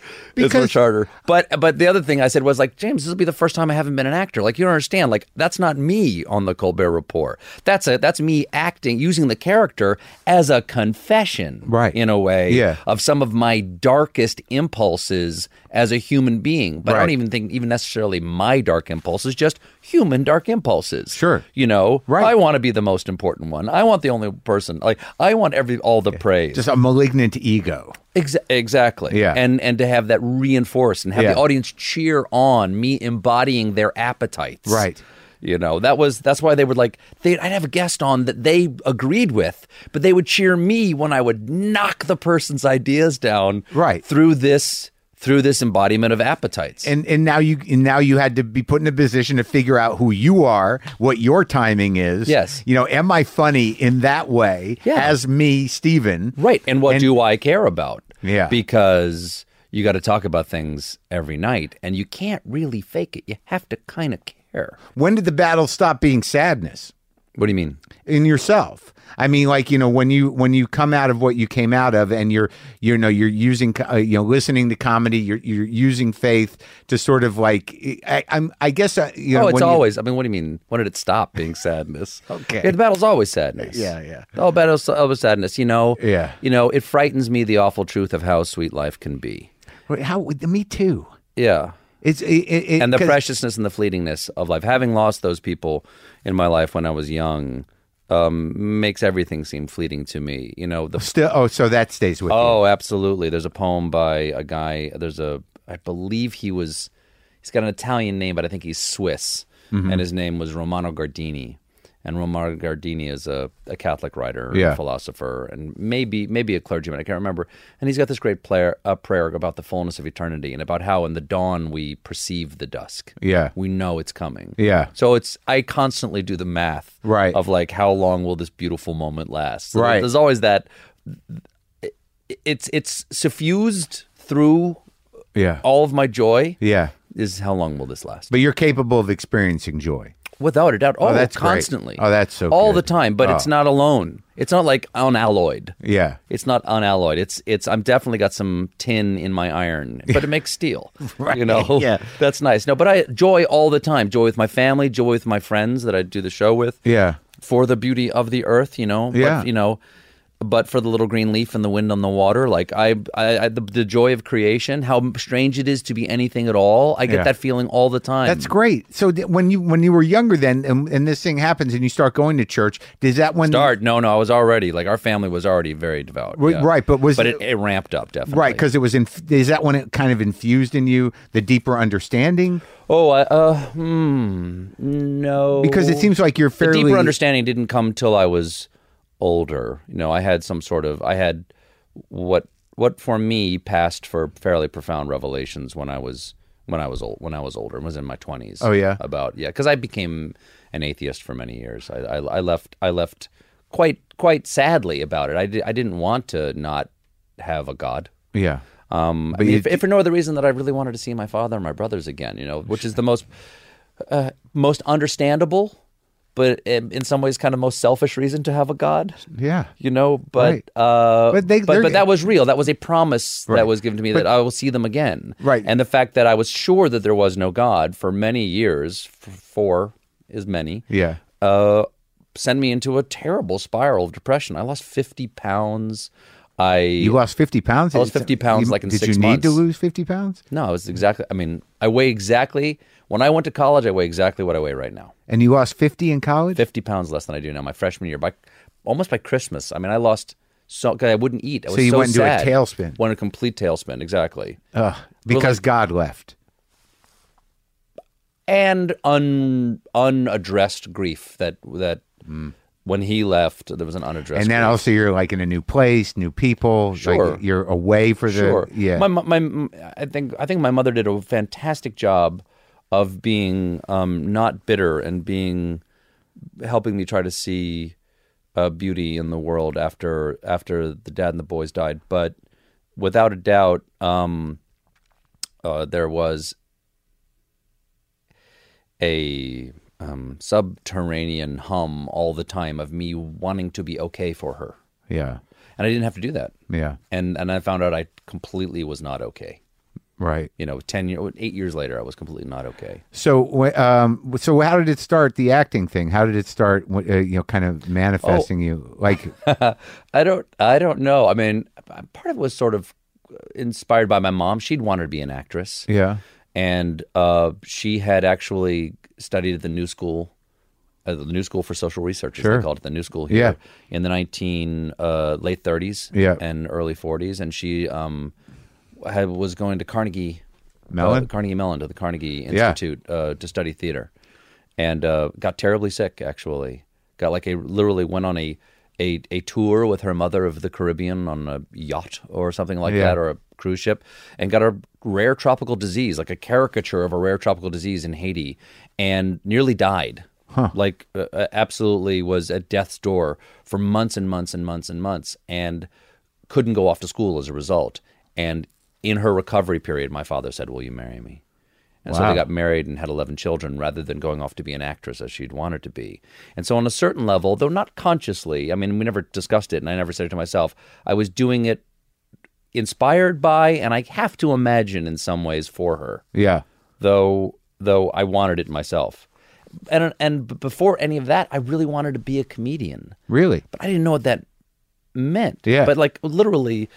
[SPEAKER 1] But the other thing I said was like, James, this will be the first time I haven't been an actor. Like, you don't understand. Like, that's not me on the Colbert Report. That's me acting, using the character as a confession,
[SPEAKER 2] right,
[SPEAKER 1] in a way, of some of my darkest impulses as a human being. But I don't even think even necessarily my dark impulses, just human dark impulses.
[SPEAKER 2] Sure.
[SPEAKER 1] I want to be the most important one. I want the only person. Like, I want all the praise.
[SPEAKER 2] Just a malignant ego.
[SPEAKER 1] Exactly. Yeah. And to have that reinforced and have the audience cheer on me embodying their appetites.
[SPEAKER 2] Right.
[SPEAKER 1] That's why they would I'd have a guest on that they agreed with, but they would cheer me when I would knock the person's ideas down through this embodiment of appetites.
[SPEAKER 2] And now you had to be put in a position to figure out who you are, what your timing is.
[SPEAKER 1] Yes.
[SPEAKER 2] Am I funny in that way as me, Stephen?
[SPEAKER 1] Right. And what do I care about?
[SPEAKER 2] Yeah.
[SPEAKER 1] Because you got to talk about things every night, and you can't really fake it. You have to kind of care.
[SPEAKER 2] When did the battle stop being sadness?
[SPEAKER 1] What do you mean?
[SPEAKER 2] In yourself. I mean, when you come out of what you came out of, and you're using listening to comedy, you're using faith to sort of I guess
[SPEAKER 1] it's always. I mean, what do you mean? When did it stop being sadness?
[SPEAKER 2] Okay,
[SPEAKER 1] the battle's always sadness.
[SPEAKER 2] Yeah.
[SPEAKER 1] The battle's always sadness.
[SPEAKER 2] Yeah.
[SPEAKER 1] It frightens me, the awful truth of how sweet life can be.
[SPEAKER 2] Me too.
[SPEAKER 1] Yeah.
[SPEAKER 2] And
[SPEAKER 1] the preciousness and the fleetingness of life. Having lost those people in my life when I was young makes everything seem fleeting to me.
[SPEAKER 2] So that stays with you.
[SPEAKER 1] Oh, absolutely. There's a poem by a guy. I believe he's got an Italian name, but I think he's Swiss. and his name was Romano Guardini. And Romano Guardini is a Catholic writer, a philosopher, and maybe a clergyman. I can't remember. And he's got this great prayer about the fullness of eternity and about how in the dawn we perceive the dusk.
[SPEAKER 2] Yeah.
[SPEAKER 1] We know it's coming.
[SPEAKER 2] Yeah.
[SPEAKER 1] So I constantly do the math of like, how long will this beautiful moment last? So there's always that. It's suffused through all of my joy.
[SPEAKER 2] Yeah.
[SPEAKER 1] Is how long will this last?
[SPEAKER 2] But you're capable of experiencing joy.
[SPEAKER 1] Without a doubt. Oh,
[SPEAKER 2] that's
[SPEAKER 1] constantly.
[SPEAKER 2] Great. Oh, that's so
[SPEAKER 1] all
[SPEAKER 2] good.
[SPEAKER 1] the time, but it's not alone. It's not like unalloyed.
[SPEAKER 2] Yeah.
[SPEAKER 1] It's not unalloyed. It's I'm definitely got some tin in my iron, but it makes steel.
[SPEAKER 2] Right.
[SPEAKER 1] You know?
[SPEAKER 2] Yeah.
[SPEAKER 1] That's nice. No, but I joy all the time. Joy with my family, joy with my friends that I do the show with.
[SPEAKER 2] Yeah.
[SPEAKER 1] For the beauty of the earth, you know.
[SPEAKER 2] Yeah.
[SPEAKER 1] But, but for the little green leaf and the wind on the water, like the joy of creation, how strange it is to be anything at all. I get that feeling all the time.
[SPEAKER 2] That's great. So when you were younger then, and this thing happens, and you start going to church, does that when
[SPEAKER 1] No, I was already like our family was already very devout.
[SPEAKER 2] Right, but
[SPEAKER 1] it ramped up definitely.
[SPEAKER 2] Right, because it was is that when it kind of infused in you the deeper understanding?
[SPEAKER 1] Oh, no.
[SPEAKER 2] Because it seems like you're fairly
[SPEAKER 1] the deeper understanding didn't come till I was older. I had what for me passed for fairly profound revelations when I was older and was in my 20s.
[SPEAKER 2] Oh yeah.
[SPEAKER 1] Because I became an atheist for many years. I left quite sadly about it. I didn't want to not have a God.
[SPEAKER 2] Yeah.
[SPEAKER 1] But if for no other reason that I really wanted to see my father and my brothers again, which is the most understandable, but in some ways, kind of most selfish reason to have a God.
[SPEAKER 2] Yeah,
[SPEAKER 1] but that was real. That was a promise that was given to me that I will see them again.
[SPEAKER 2] Right,
[SPEAKER 1] and the fact that I was sure that there was no God for many years, four is many.
[SPEAKER 2] Yeah,
[SPEAKER 1] sent me into a terrible spiral of depression. I lost 50 pounds.
[SPEAKER 2] You lost 50 pounds?
[SPEAKER 1] I lost 50 pounds like in 6 months.
[SPEAKER 2] Did you need to lose 50 pounds?
[SPEAKER 1] No, it was I weigh exactly, when I went to college, I weigh exactly what I weigh right now.
[SPEAKER 2] And you lost 50 in college?
[SPEAKER 1] 50 pounds less than I do now. My freshman year, almost by Christmas. I mean, I lost because I wouldn't eat. I was
[SPEAKER 2] so you
[SPEAKER 1] so
[SPEAKER 2] went into
[SPEAKER 1] sad.
[SPEAKER 2] a tailspin.
[SPEAKER 1] Went a complete tailspin, exactly.
[SPEAKER 2] Because God left.
[SPEAKER 1] And unaddressed grief that when he left, there was an unaddressed.
[SPEAKER 2] And then
[SPEAKER 1] grief.
[SPEAKER 2] also you're like in a new place, new people.
[SPEAKER 1] Sure,
[SPEAKER 2] like you're away for the yeah.
[SPEAKER 1] I think my mother did a fantastic job of being not bitter and helping me try to see beauty in the world after the dad and the boys died. But without a doubt, there was a subterranean hum all the time of me wanting to be okay for her.
[SPEAKER 2] Yeah.
[SPEAKER 1] And I didn't have to do that.
[SPEAKER 2] Yeah.
[SPEAKER 1] And I found out I completely was not okay.
[SPEAKER 2] Right.
[SPEAKER 1] 8 years later, I was completely not okay.
[SPEAKER 2] So, so how did it start? The acting thing. How did it start? Kind of manifesting you. Like,
[SPEAKER 1] I don't know. I mean, part of it was sort of inspired by my mom. She'd wanted to be an actress.
[SPEAKER 2] Yeah.
[SPEAKER 1] And she had actually studied at the New School for Social Research, as they called it, the New School here, in the late 30s and early 40s, and she was going to Carnegie Mellon to the Carnegie Institute to study theater, and got terribly sick. Actually, literally went on a tour with her mother of the Caribbean on a yacht or something like that, or a cruise ship, and got a rare tropical disease, like a caricature of a rare tropical disease in Haiti, and nearly died.
[SPEAKER 2] Huh.
[SPEAKER 1] Absolutely was at death's door for months and months and months and months, and couldn't go off to school as a result. And in her recovery period, my father said, "Will you marry me?" And so they got married and had 11 children rather than going off to be an actress as she'd wanted to be. And so on a certain level, though not consciously, I mean, we never discussed it and I never said it to myself, I was doing it inspired by, and I have to imagine in some ways for her.
[SPEAKER 2] Yeah.
[SPEAKER 1] Though I wanted it myself. And before any of that, I really wanted to be a comedian.
[SPEAKER 2] Really?
[SPEAKER 1] But I didn't know what that meant.
[SPEAKER 2] Yeah.
[SPEAKER 1] But literally,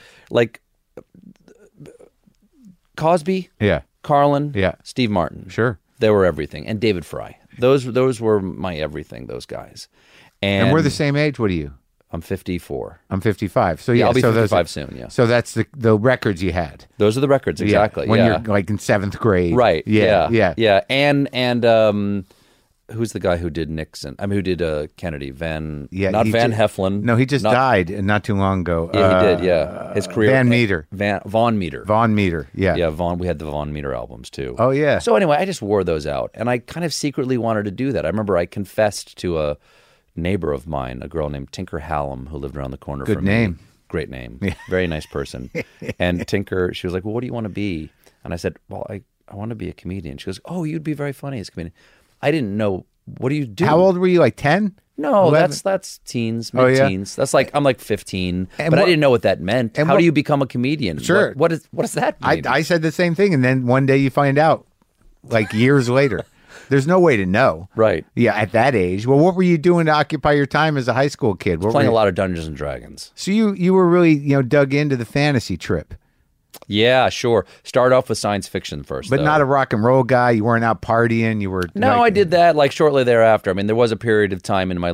[SPEAKER 1] Cosby.
[SPEAKER 2] Yeah.
[SPEAKER 1] Carlin,
[SPEAKER 2] yeah,
[SPEAKER 1] Steve Martin,
[SPEAKER 2] sure,
[SPEAKER 1] they were everything, and David Fry. Those were my everything. Those guys,
[SPEAKER 2] and we're the same age. What are you?
[SPEAKER 1] I'm 54.
[SPEAKER 2] I'm 55. So
[SPEAKER 1] I'll be 55 soon. Yeah.
[SPEAKER 2] So that's the records you had.
[SPEAKER 1] Those are the records exactly.
[SPEAKER 2] When you're like in 7th grade,
[SPEAKER 1] right?
[SPEAKER 2] Yeah.
[SPEAKER 1] And who's the guy who did Nixon? I mean, who did Kennedy?
[SPEAKER 2] Yeah,
[SPEAKER 1] not Van Heflin.
[SPEAKER 2] No, he just died not too long ago.
[SPEAKER 1] Yeah, he did. Yeah, his career.
[SPEAKER 2] Van Meter.
[SPEAKER 1] Von Meter.
[SPEAKER 2] Von Meter. Yeah.
[SPEAKER 1] Yeah, Von. We had the Von Meter albums too.
[SPEAKER 2] Oh yeah.
[SPEAKER 1] So anyway, I just wore those out, and I kind of secretly wanted to do that. I remember I confessed to a neighbor of mine, a girl named Tinker Hallam, who lived around the corner from me.
[SPEAKER 2] Good name.
[SPEAKER 1] Great name. Yeah. Very nice person. And Tinker, she was like, well, what do you want to be? And I said, well, I want to be a comedian. She goes, oh, you'd be very funny as a comedian. I didn't know. What do you do?
[SPEAKER 2] How old were you? Like 10?
[SPEAKER 1] No, 11? that's teens, mid-teens. That's like I'm like 15, but I didn't know what that meant. How do you become a comedian?
[SPEAKER 2] Sure.
[SPEAKER 1] What does that mean?
[SPEAKER 2] I said the same thing, and then one day you find out, like years later. There's no way to know.
[SPEAKER 1] Right.
[SPEAKER 2] Yeah, at that age. Well, what were you doing to occupy your time as a high school kid?
[SPEAKER 1] Playing a lot of Dungeons and Dragons.
[SPEAKER 2] So you were really, dug into the fantasy trip.
[SPEAKER 1] Yeah, sure. Start off with science fiction first.
[SPEAKER 2] But not a rock and roll guy. You weren't out partying. You were
[SPEAKER 1] No, I did that like shortly thereafter. I mean, there was a period of time in my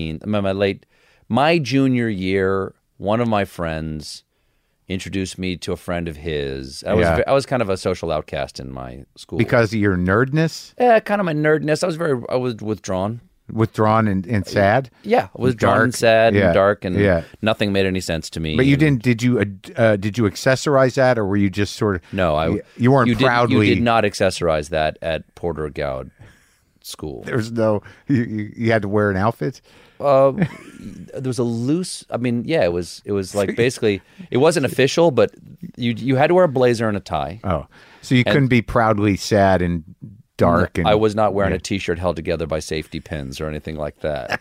[SPEAKER 1] my junior year, one of my friends introduced me to a friend of his. I was kind of a social outcast in my school.
[SPEAKER 2] Because of your nerdness?
[SPEAKER 1] Yeah, kind of my nerdness. I was withdrawn.
[SPEAKER 2] Withdrawn and sad?
[SPEAKER 1] Yeah, I was dark and sad and dark, and nothing made any sense to me.
[SPEAKER 2] But you didn't? Did you accessorize that, or were you just sort of?
[SPEAKER 1] No,
[SPEAKER 2] you weren't proudly.
[SPEAKER 1] You did not accessorize that at Porter Gaud School.
[SPEAKER 2] There's no. You had to wear an outfit.
[SPEAKER 1] There was a loose. I mean, yeah, it was like basically it wasn't official, but you had to wear a blazer and a tie.
[SPEAKER 2] Oh, so you couldn't be proudly sad and dark. And
[SPEAKER 1] I was not wearing a T-shirt held together by safety pins or anything like that.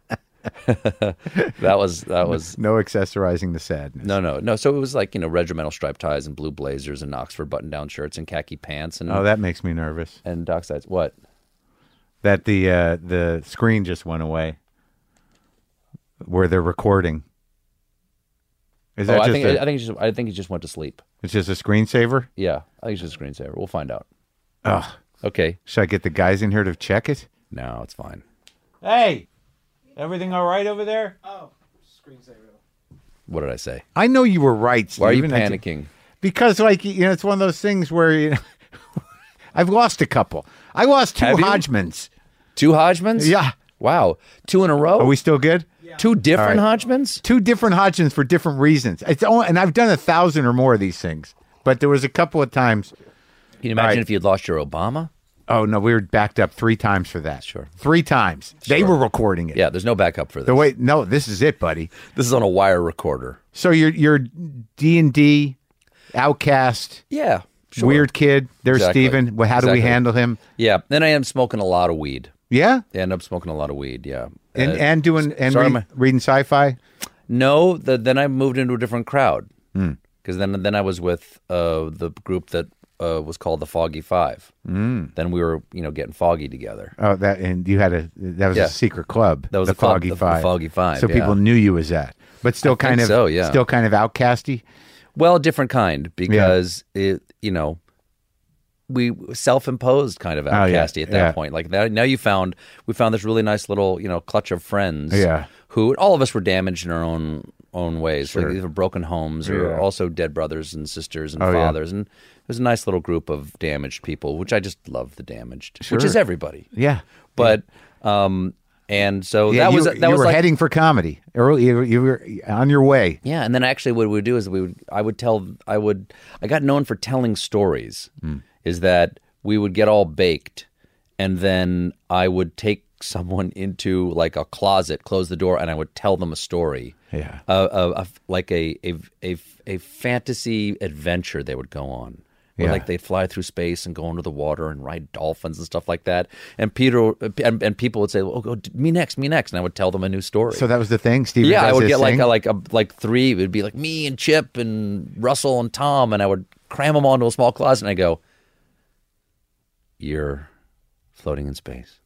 [SPEAKER 1] that was
[SPEAKER 2] no accessorizing the sadness.
[SPEAKER 1] No. So it was like regimental striped ties and blue blazers and Oxford button-down shirts and khaki pants and
[SPEAKER 2] that makes me nervous.
[SPEAKER 1] And docksides. What?
[SPEAKER 2] That the screen just went away where they're recording. Is that
[SPEAKER 1] I think he just went to sleep.
[SPEAKER 2] It's just a screensaver?
[SPEAKER 1] Yeah, I think it's just a screensaver. We'll find out.
[SPEAKER 2] Oh.
[SPEAKER 1] Okay.
[SPEAKER 2] Should I get the guys in here to check it?
[SPEAKER 1] No, it's fine.
[SPEAKER 2] Hey, everything all right over there?
[SPEAKER 3] Oh, screensaver.
[SPEAKER 1] What did I say?
[SPEAKER 2] I know you were right, Steve.
[SPEAKER 1] Why are you panicking?
[SPEAKER 2] Because, it's one of those things where, I've lost a couple. I lost 2 Hodgmans.
[SPEAKER 1] 2 Hodgmans?
[SPEAKER 2] Yeah.
[SPEAKER 1] Wow. 2 in a row?
[SPEAKER 2] Are we still good?
[SPEAKER 3] Yeah.
[SPEAKER 1] 2 different Hodgmans?
[SPEAKER 2] 2 different Hodgmans for different reasons. And I've done 1,000 or more of these things. But there was a couple of times.
[SPEAKER 1] Can you imagine if you had lost your Obama?
[SPEAKER 2] Oh, no, we were backed up 3 times for that.
[SPEAKER 1] Sure.
[SPEAKER 2] 3 times. They were recording it.
[SPEAKER 1] Yeah, there's no backup for this.
[SPEAKER 2] No, this is it, buddy.
[SPEAKER 1] This is on a wire recorder.
[SPEAKER 2] So you're D&D, outcast,
[SPEAKER 1] yeah, sure.
[SPEAKER 2] weird kid. There's
[SPEAKER 1] Exactly.
[SPEAKER 2] Steven. Well, how do we handle him?
[SPEAKER 1] Yeah, then I am smoking a lot of weed.
[SPEAKER 2] Yeah?
[SPEAKER 1] I end up smoking a lot of weed, yeah.
[SPEAKER 2] And reading sci-fi?
[SPEAKER 1] No, then I moved into a different crowd. Because then I was with the group that was called the Foggy Five. Then we were, getting foggy together.
[SPEAKER 2] Oh, and you had that was a secret club.
[SPEAKER 1] That was
[SPEAKER 2] the Foggy Five.
[SPEAKER 1] The Foggy Five.
[SPEAKER 2] So people knew you as that, but still kind of outcasty.
[SPEAKER 1] Well, different kind because we self-imposed kind of outcasty at that point. Like that, now we found this really nice little clutch of friends. Who all of us were damaged in our own ways. Sure. Like either broken homes or also dead brothers and sisters and fathers and. It was a nice little group of damaged people, which I just love the damaged, which is everybody.
[SPEAKER 2] Yeah.
[SPEAKER 1] But, and so that was
[SPEAKER 2] like, heading for comedy. You were on your way.
[SPEAKER 1] Yeah. And then actually what we would do is I got known for telling stories is that we would get all baked and then I would take someone into like a closet, close the door, and I would tell them a story.
[SPEAKER 2] Yeah.
[SPEAKER 1] Like a fantasy adventure they would go on. Where, like they'd fly through space and go under the water and ride dolphins and stuff like that. And people would say, "Oh, go me next," and I would tell them a new story.
[SPEAKER 2] So that was the thing, Steve.
[SPEAKER 1] Yeah, I would get like 3. It would be like me and Chip and Russell and Tom, and I would cram them onto a small closet. And I go, "You're floating in space."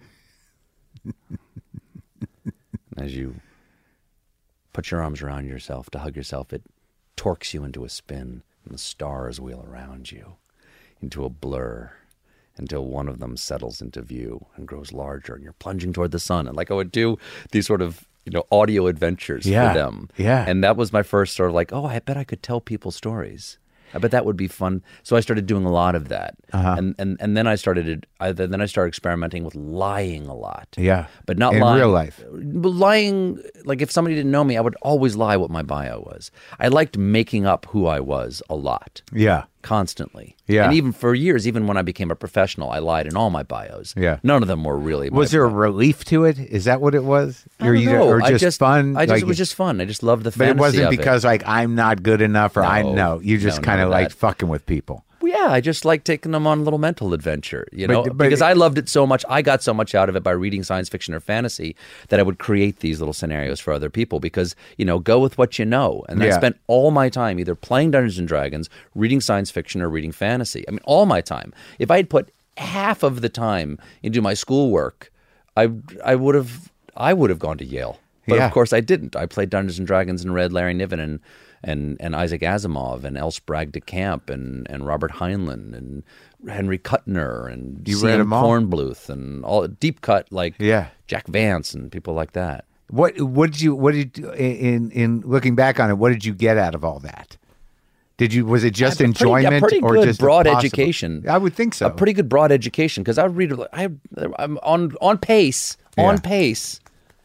[SPEAKER 1] As you put your arms around yourself to hug yourself, it torques you into a spin. And the stars wheel around you into a blur until one of them settles into view and grows larger and you're plunging toward the sun. And like I would do these sort of, audio adventures for them.
[SPEAKER 2] Yeah.
[SPEAKER 1] And that was my first sort of like, oh, I bet I could tell people stories. I bet that would be fun. So I started doing a lot of that, and then I started experimenting with lying a lot.
[SPEAKER 2] Yeah,
[SPEAKER 1] but not
[SPEAKER 2] in
[SPEAKER 1] lying
[SPEAKER 2] real life.
[SPEAKER 1] Lying, like if somebody didn't know me, I would always lie what my bio was. I liked making up who I was a lot.
[SPEAKER 2] Yeah.
[SPEAKER 1] Constantly.
[SPEAKER 2] Yeah.
[SPEAKER 1] And even for years, even when I became a professional, I lied in all my bios.
[SPEAKER 2] Yeah.
[SPEAKER 1] None of them were really.
[SPEAKER 2] Was there a relief to it? Is that what it was?
[SPEAKER 1] I don't know.
[SPEAKER 2] Or just fun?
[SPEAKER 1] It was just fun. I just loved the fantasy.
[SPEAKER 2] But it wasn't
[SPEAKER 1] of
[SPEAKER 2] because like I'm not good enough or you just kind of like fucking with people.
[SPEAKER 1] Well, yeah, I just like taking them on a little mental adventure, because I loved it so much. I got so much out of it by reading science fiction or fantasy that I would create these little scenarios for other people because, go with what you know. And I spent all my time either playing Dungeons and Dragons, reading science fiction, or reading fantasy. I mean, all my time. If I had put half of the time into my schoolwork, I would have gone to Yale. But of course I didn't. I played Dungeons and Dragons and read Larry Niven and Isaac Asimov and L. Sprague de Camp and Robert Heinlein and Henry Kuttner and C.M. Kornbluth and all deep cut Jack Vance and people like that.
[SPEAKER 2] What did you in looking back on it? What did you get out of all that? Was it just enjoyment or just
[SPEAKER 1] broad education?
[SPEAKER 2] I would think so.
[SPEAKER 1] A pretty good broad education because I would read. I'm on pace. On pace,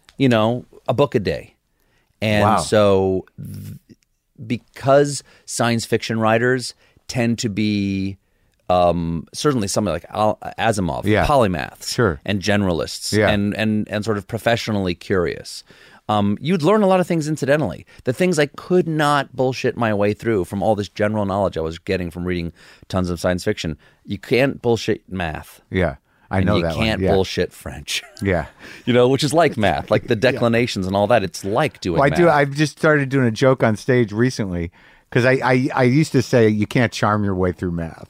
[SPEAKER 1] a book a day, and so because science fiction writers tend to be certainly somebody like Asimov, polymaths, and generalists, and sort of professionally curious. You'd learn a lot of things incidentally. The things I could not bullshit my way through from all this general knowledge I was getting from reading tons of science fiction. You can't bullshit math.
[SPEAKER 2] Yeah. I know that
[SPEAKER 1] you can't bullshit French.
[SPEAKER 2] Yeah.
[SPEAKER 1] Which is like math, like the declinations and all that. It's like doing math.
[SPEAKER 2] I've just started doing a joke on stage recently because I used to say you can't charm your way through math.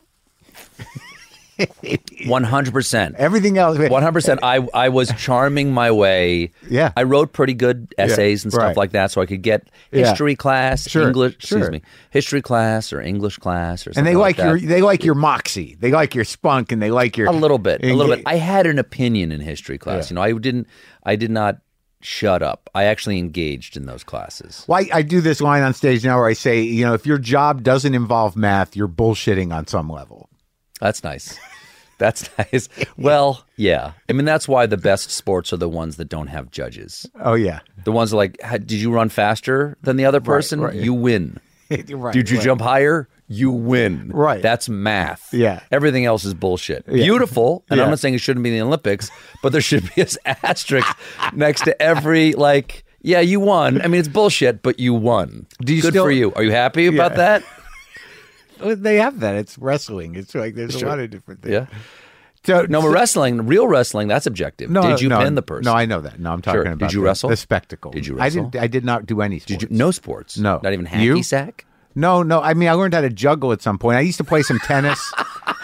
[SPEAKER 1] 100%.
[SPEAKER 2] Everything else.
[SPEAKER 1] 100%. I was charming my way.
[SPEAKER 2] Yeah.
[SPEAKER 1] I wrote pretty good essays and stuff like that so I could get history class, English, history class or English class or something.
[SPEAKER 2] And they like your moxie. They like your spunk and they like your
[SPEAKER 1] a little bit. I had an opinion in history class. I did not shut up. I actually engaged in those classes.
[SPEAKER 2] Well, I do this line on stage now where I say, if your job doesn't involve math, you're bullshitting on some level.
[SPEAKER 1] That's nice. That's nice. Well, yeah. I mean, that's why the best sports are the ones that don't have judges.
[SPEAKER 2] Oh, yeah.
[SPEAKER 1] The ones that are like, did you run faster than the other person?
[SPEAKER 2] Right.
[SPEAKER 1] You win.
[SPEAKER 2] Right,
[SPEAKER 1] did you jump higher? You win.
[SPEAKER 2] Right.
[SPEAKER 1] That's math.
[SPEAKER 2] Yeah.
[SPEAKER 1] Everything else is bullshit. Yeah. Beautiful. And I'm not saying it shouldn't be in the Olympics, but there should be an asterisk next to every, you won. I mean, it's bullshit, but you won. Good for you. Are you happy about that?
[SPEAKER 2] They have that. It's wrestling. It's like there's a lot of different things.
[SPEAKER 1] Yeah. But real wrestling, that's objective. Did you pin the person?
[SPEAKER 2] No, I know that. No, I'm talking about
[SPEAKER 1] Did you wrestle?
[SPEAKER 2] The spectacle.
[SPEAKER 1] Did you wrestle?
[SPEAKER 2] I did not do any sports.
[SPEAKER 1] No sports?
[SPEAKER 2] No.
[SPEAKER 1] Not even hacky sack?
[SPEAKER 2] No. I mean, I learned how to juggle at some point. I used to play some tennis.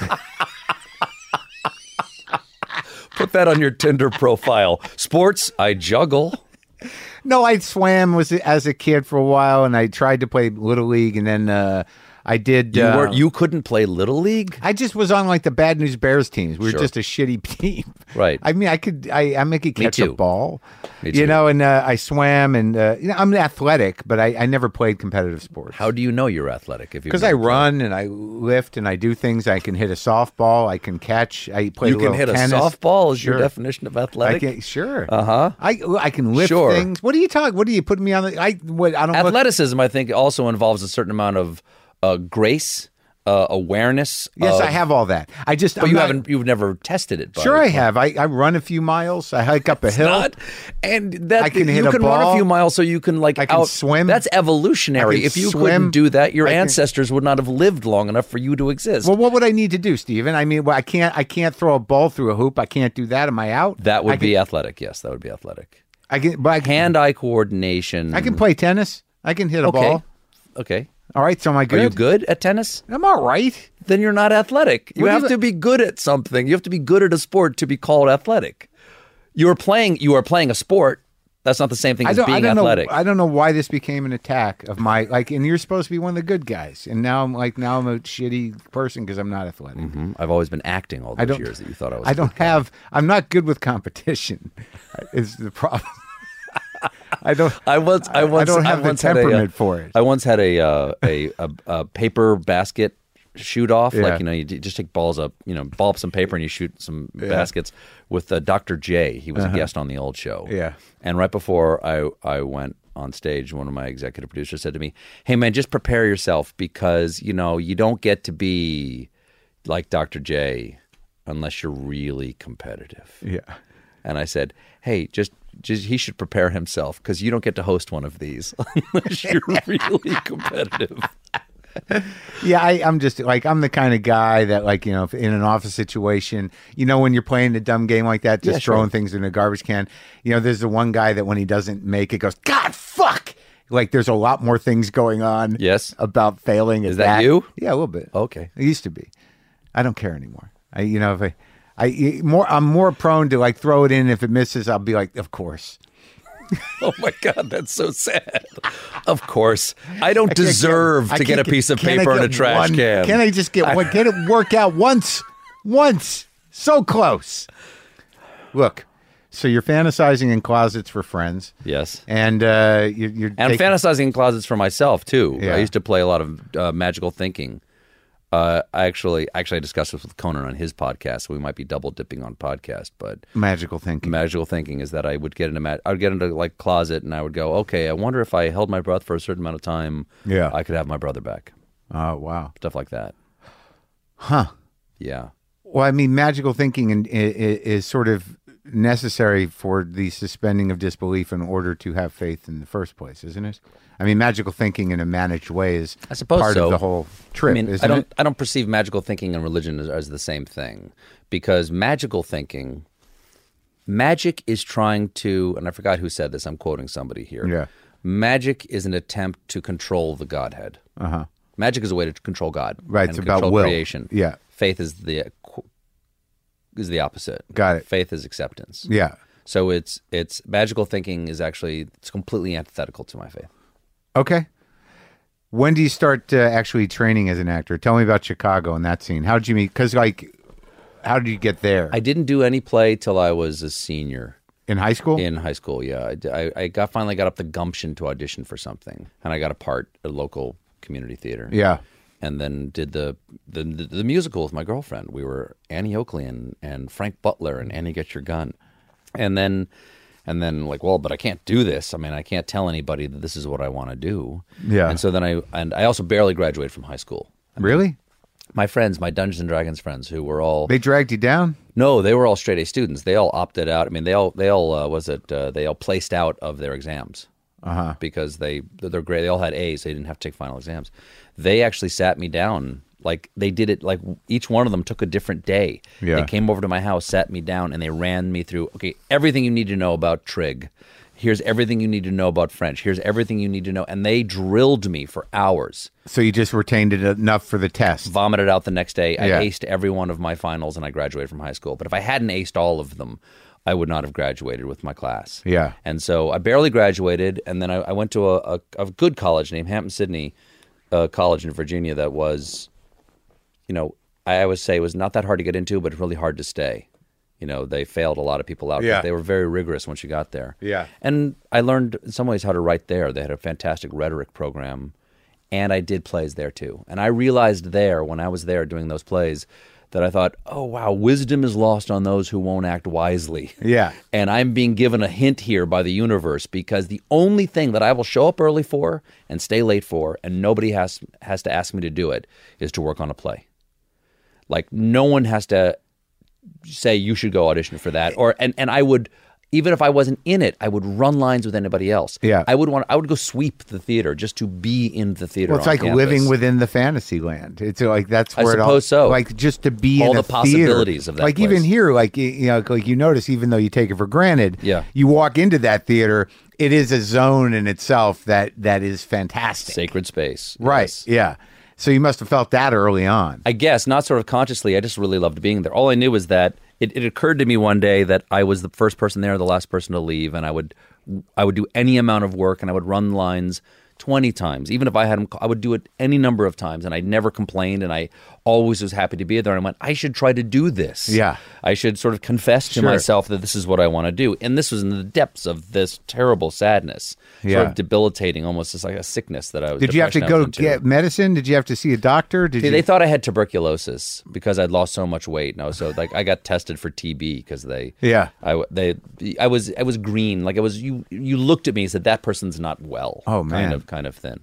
[SPEAKER 1] Put that on your Tinder profile. Sports, I juggle.
[SPEAKER 2] No, I swam as a kid for a while, and I tried to play Little League, and then I did.
[SPEAKER 1] You couldn't play Little League?
[SPEAKER 2] I just was on the Bad News Bears teams. We were just a shitty team.
[SPEAKER 1] Right.
[SPEAKER 2] I mean, I could catch a ball.
[SPEAKER 1] Me too.
[SPEAKER 2] And I swam, and I'm athletic, but I never played competitive sports.
[SPEAKER 1] How do you know you're athletic?
[SPEAKER 2] Because I run and I lift and I do things. I can hit a softball. I can catch. I play.
[SPEAKER 1] You can hit
[SPEAKER 2] tennis.
[SPEAKER 1] A softball. Is your definition of athletic?
[SPEAKER 2] Sure.
[SPEAKER 1] I
[SPEAKER 2] can lift things. What are you talking? What are you putting me on? I don't.
[SPEAKER 1] Athleticism, I think, also involves a certain amount of grace, awareness.
[SPEAKER 2] Yes, I have all that.
[SPEAKER 1] You've never tested it.
[SPEAKER 2] Sure, I have. I run a few miles. I hike up a hill.
[SPEAKER 1] I can hit a ball.
[SPEAKER 2] You can
[SPEAKER 1] run a few miles, so you can
[SPEAKER 2] I can swim.
[SPEAKER 1] That's evolutionary. If you couldn't do that, your ancestors would not have lived long enough for you to exist.
[SPEAKER 2] Well, what would I need to do, Stephen? I mean, I can't throw a ball through a hoop. I can't do that. Am I out?
[SPEAKER 1] That would be athletic. Yes, that would be athletic.
[SPEAKER 2] Hand-eye
[SPEAKER 1] coordination.
[SPEAKER 2] I can play tennis. I can hit a ball.
[SPEAKER 1] Okay.
[SPEAKER 2] All right, so am I good?
[SPEAKER 1] Are you good at tennis?
[SPEAKER 2] I'm all right.
[SPEAKER 1] Then you're not athletic. You have to be good at something. You have to be good at a sport to be called athletic. You are playing a sport. That's not the same thing as being athletic.
[SPEAKER 2] I don't know why this became an attack of my and you're supposed to be one of the good guys, and now I'm a shitty person because I'm not athletic.
[SPEAKER 1] Mm-hmm. I've always been acting all those years that you thought I was.
[SPEAKER 2] I'm not good with competition. Is the problem. I don't have the temperament for it.
[SPEAKER 1] I once had a paper basket shoot off.
[SPEAKER 2] Yeah.
[SPEAKER 1] Like, you just take ball up some paper and you shoot some baskets with Dr. J. He was a guest on the old show.
[SPEAKER 2] Yeah.
[SPEAKER 1] And right before I went on stage, one of my executive producers said to me, "Hey man, just prepare yourself because, you don't get to be like Dr. J unless you're really competitive."
[SPEAKER 2] Yeah.
[SPEAKER 1] And I said, "Hey, just he should prepare himself because you don't get to host one of these unless you're really competitive."
[SPEAKER 2] Yeah, I'm just like, I'm the kind of guy that, like, if in an office situation, when you're playing a dumb game like that, just throwing things in a garbage can, there's the one guy that when he doesn't make it goes, "God, fuck!" Like, there's a lot more things going on.
[SPEAKER 1] Yes.
[SPEAKER 2] About failing.
[SPEAKER 1] Is that you?
[SPEAKER 2] Yeah, a little bit.
[SPEAKER 1] Okay.
[SPEAKER 2] It used to be. I don't care anymore. I'm more prone to, like, throw it in. If it misses, I'll be like, of course.
[SPEAKER 1] Oh my God, that's so sad. Of course. I don't deserve to get a piece of paper in a trash can.
[SPEAKER 2] Can I just get one? Can it work out once? Once. So close. Look, so you're fantasizing in closets for friends.
[SPEAKER 1] Yes.
[SPEAKER 2] And you're
[SPEAKER 1] I'm fantasizing in closets for myself, too.
[SPEAKER 2] Yeah.
[SPEAKER 1] I used to play a lot of magical thinking. I actually discussed this with Conan on his podcast. So we might be double dipping on podcast, but
[SPEAKER 2] magical thinking
[SPEAKER 1] is that I would get into like closet and I would go, okay, I wonder if I held my breath for a certain amount of time, I could have my brother back.
[SPEAKER 2] Oh, wow.
[SPEAKER 1] Stuff like that.
[SPEAKER 2] Huh.
[SPEAKER 1] Yeah.
[SPEAKER 2] Well, I mean, magical thinking is sort of necessary for the suspending of disbelief in order to have faith in the first place, isn't it? I mean, magical thinking in a managed way is part of the whole trip.
[SPEAKER 1] I don't perceive magical thinking and religion as the same thing, because magic is trying to, and I forgot who said this, I'm quoting somebody here.
[SPEAKER 2] Yeah.
[SPEAKER 1] Magic is an attempt to control the Godhead.
[SPEAKER 2] Uh-huh.
[SPEAKER 1] Magic is a way to control God.
[SPEAKER 2] Right,
[SPEAKER 1] and
[SPEAKER 2] it's about
[SPEAKER 1] control
[SPEAKER 2] will.
[SPEAKER 1] Creation.
[SPEAKER 2] Yeah.
[SPEAKER 1] Faith is the opposite.
[SPEAKER 2] Got it.
[SPEAKER 1] Faith is acceptance.
[SPEAKER 2] Yeah.
[SPEAKER 1] So it's magical thinking is actually, it's completely antithetical to my faith.
[SPEAKER 2] Okay. When do you start actually training as an actor? Tell me about Chicago and that scene. How did you meet? Because, like, how did you get there?
[SPEAKER 1] I didn't do any play till I was a senior.
[SPEAKER 2] In high school?
[SPEAKER 1] In high school, yeah. I finally got up the gumption to audition for something, and I got a part at a local community theater.
[SPEAKER 2] Yeah.
[SPEAKER 1] And then did the musical with my girlfriend. We were Annie Oakley and Frank Butler and Annie Get Your Gun. And then like, well, but I can't do this. I mean, I can't tell anybody that this is what I want to do.
[SPEAKER 2] Yeah.
[SPEAKER 1] And so then I also barely graduated from high school.
[SPEAKER 2] Really?
[SPEAKER 1] My friends, my Dungeons and Dragons friends, who were all...
[SPEAKER 2] They dragged you down?
[SPEAKER 1] No, they were all straight A students. They all opted out. I mean, they all placed out of their exams because they're great. They all had A's. So they didn't have to take final exams. They actually sat me down. Like, they did it, like, each one of them took a different day.
[SPEAKER 2] Yeah.
[SPEAKER 1] They came over to my house, sat me down, and they ran me through, okay, everything you need to know about trig. Here's everything you need to know about French. Here's everything you need to know. And they drilled me for hours.
[SPEAKER 2] So you just retained it enough for the test.
[SPEAKER 1] Vomited out the next day. I
[SPEAKER 2] Yeah.
[SPEAKER 1] aced every one of my finals, and I graduated from high school. But if I hadn't aced all of them, I would not have graduated with my class.
[SPEAKER 2] Yeah.
[SPEAKER 1] And so I barely graduated, and then I went to a good college named Hampton-Sydney College in Virginia that was, I always say it was not that hard to get into, but really hard to stay. They failed a lot of people out.
[SPEAKER 2] Yeah.
[SPEAKER 1] They were very rigorous once you got there.
[SPEAKER 2] Yeah.
[SPEAKER 1] And I learned in some ways how to write there. They had a fantastic rhetoric program, and I did plays there too. And I realized there, when I was there doing those plays, that I thought, oh, wow, wisdom is lost on those who won't act wisely.
[SPEAKER 2] Yeah.
[SPEAKER 1] And I'm being given a hint here by the universe, because the only thing that I will show up early for and stay late for, and nobody has to ask me to do it, is to work on a play. Like, no one has to say you should go audition for that, and I would, even if I wasn't in it, I would run lines with anybody else.
[SPEAKER 2] Yeah.
[SPEAKER 1] I would go sweep the theater just to be in the theater.
[SPEAKER 2] Well, it's
[SPEAKER 1] on
[SPEAKER 2] like
[SPEAKER 1] campus.
[SPEAKER 2] living within the fantasy land. It's like that's
[SPEAKER 1] I
[SPEAKER 2] where it all,
[SPEAKER 1] suppose so.
[SPEAKER 2] Like, just to be
[SPEAKER 1] All
[SPEAKER 2] in
[SPEAKER 1] the
[SPEAKER 2] a
[SPEAKER 1] possibilities
[SPEAKER 2] theater.
[SPEAKER 1] of that
[SPEAKER 2] Like,
[SPEAKER 1] place.
[SPEAKER 2] even here, like you notice, even though you take it for granted,
[SPEAKER 1] Yeah.
[SPEAKER 2] you walk into that theater, it is a zone in itself that is fantastic.
[SPEAKER 1] Sacred space.
[SPEAKER 2] Right.
[SPEAKER 1] Yes.
[SPEAKER 2] Yeah. So you must have felt that early on.
[SPEAKER 1] I guess, not sort of consciously. I just really loved being there. All I knew was that it occurred to me one day that I was the first person there, the last person to leave, and I would do any amount of work, and I would run lines 20 times. Even if I had them, I would do it any number of times, and I never complained, and I always was happy to be there. And I went, I should try to do this.
[SPEAKER 2] Yeah.
[SPEAKER 1] I should sort of confess to myself that this is what I want to do. And this was in the depths of this terrible sadness, sort of debilitating, almost as like a sickness that I was.
[SPEAKER 2] Did you have to go get medicine? Did you have to see a doctor?
[SPEAKER 1] They thought I had tuberculosis because I'd lost so much weight. No, so like I got tested for TB because I was green. Like I was, you looked at me and said, that person's not well.
[SPEAKER 2] Oh man.
[SPEAKER 1] Kind of thin.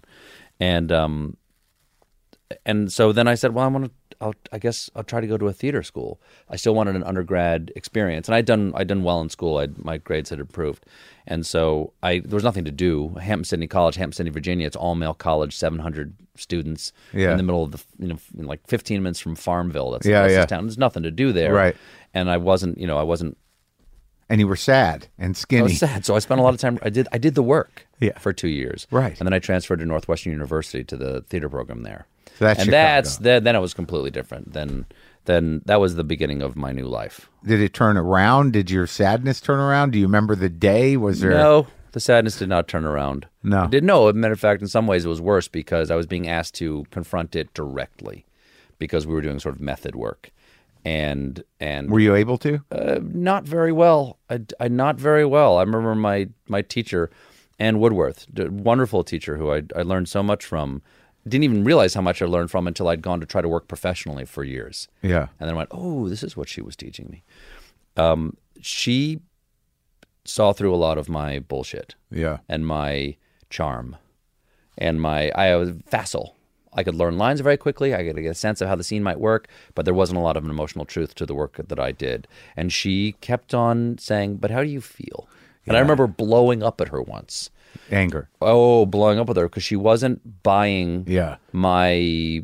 [SPEAKER 1] And so then I said, well, I guess I'll try to go to a theater school. I still wanted an undergrad experience, and I'd done well in school. My grades had improved, and so there was nothing to do. Hampton-Sydney College, Hampton-Sydney, Virginia. It's all male college, 700 students in the middle of like 15 minutes from Farmville. That's the closest town. There's nothing to do there,
[SPEAKER 2] right?
[SPEAKER 1] And I wasn't.
[SPEAKER 2] And you were sad and skinny.
[SPEAKER 1] I was sad, so I spent a lot of time. I did the work for 2 years,
[SPEAKER 2] right?
[SPEAKER 1] And then I transferred to Northwestern University to the theater program there.
[SPEAKER 2] So
[SPEAKER 1] Then it was completely different. Then that was the beginning of my new life.
[SPEAKER 2] Did it turn around? Did your sadness turn around? Do you remember the day? Was there?
[SPEAKER 1] No, the sadness did not turn around.
[SPEAKER 2] No,
[SPEAKER 1] it did. No, as a matter of fact, in some ways it was worse because I was being asked to confront it directly because we were doing sort of method work. And
[SPEAKER 2] were you able to?
[SPEAKER 1] Not very well. I not very well. I remember my teacher, Ann Woodworth, wonderful teacher who I learned so much from. Didn't even realize how much I learned from until I'd gone to try to work professionally for years.
[SPEAKER 2] Yeah.
[SPEAKER 1] And then I went, oh, this is what she was teaching me. She saw through a lot of my bullshit.
[SPEAKER 2] Yeah.
[SPEAKER 1] And my charm. And I was facile. I could learn lines very quickly. I could get a sense of how the scene might work, but there wasn't a lot of an emotional truth to the work that I did. And she kept on saying, but how do you feel? And I remember blowing up at her once.
[SPEAKER 2] Anger.
[SPEAKER 1] Oh, blowing up with her because she wasn't buying my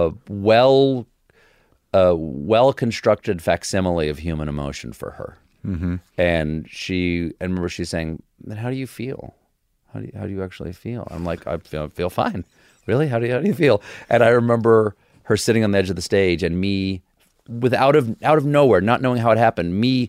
[SPEAKER 1] well-constructed facsimile of human emotion for her.
[SPEAKER 2] Mm-hmm.
[SPEAKER 1] And I remember she saying, then how do you feel? How do you actually feel? I'm like, I feel fine. Really? How do you feel? And I remember her sitting on the edge of the stage and me, out of nowhere, not knowing how it happened, me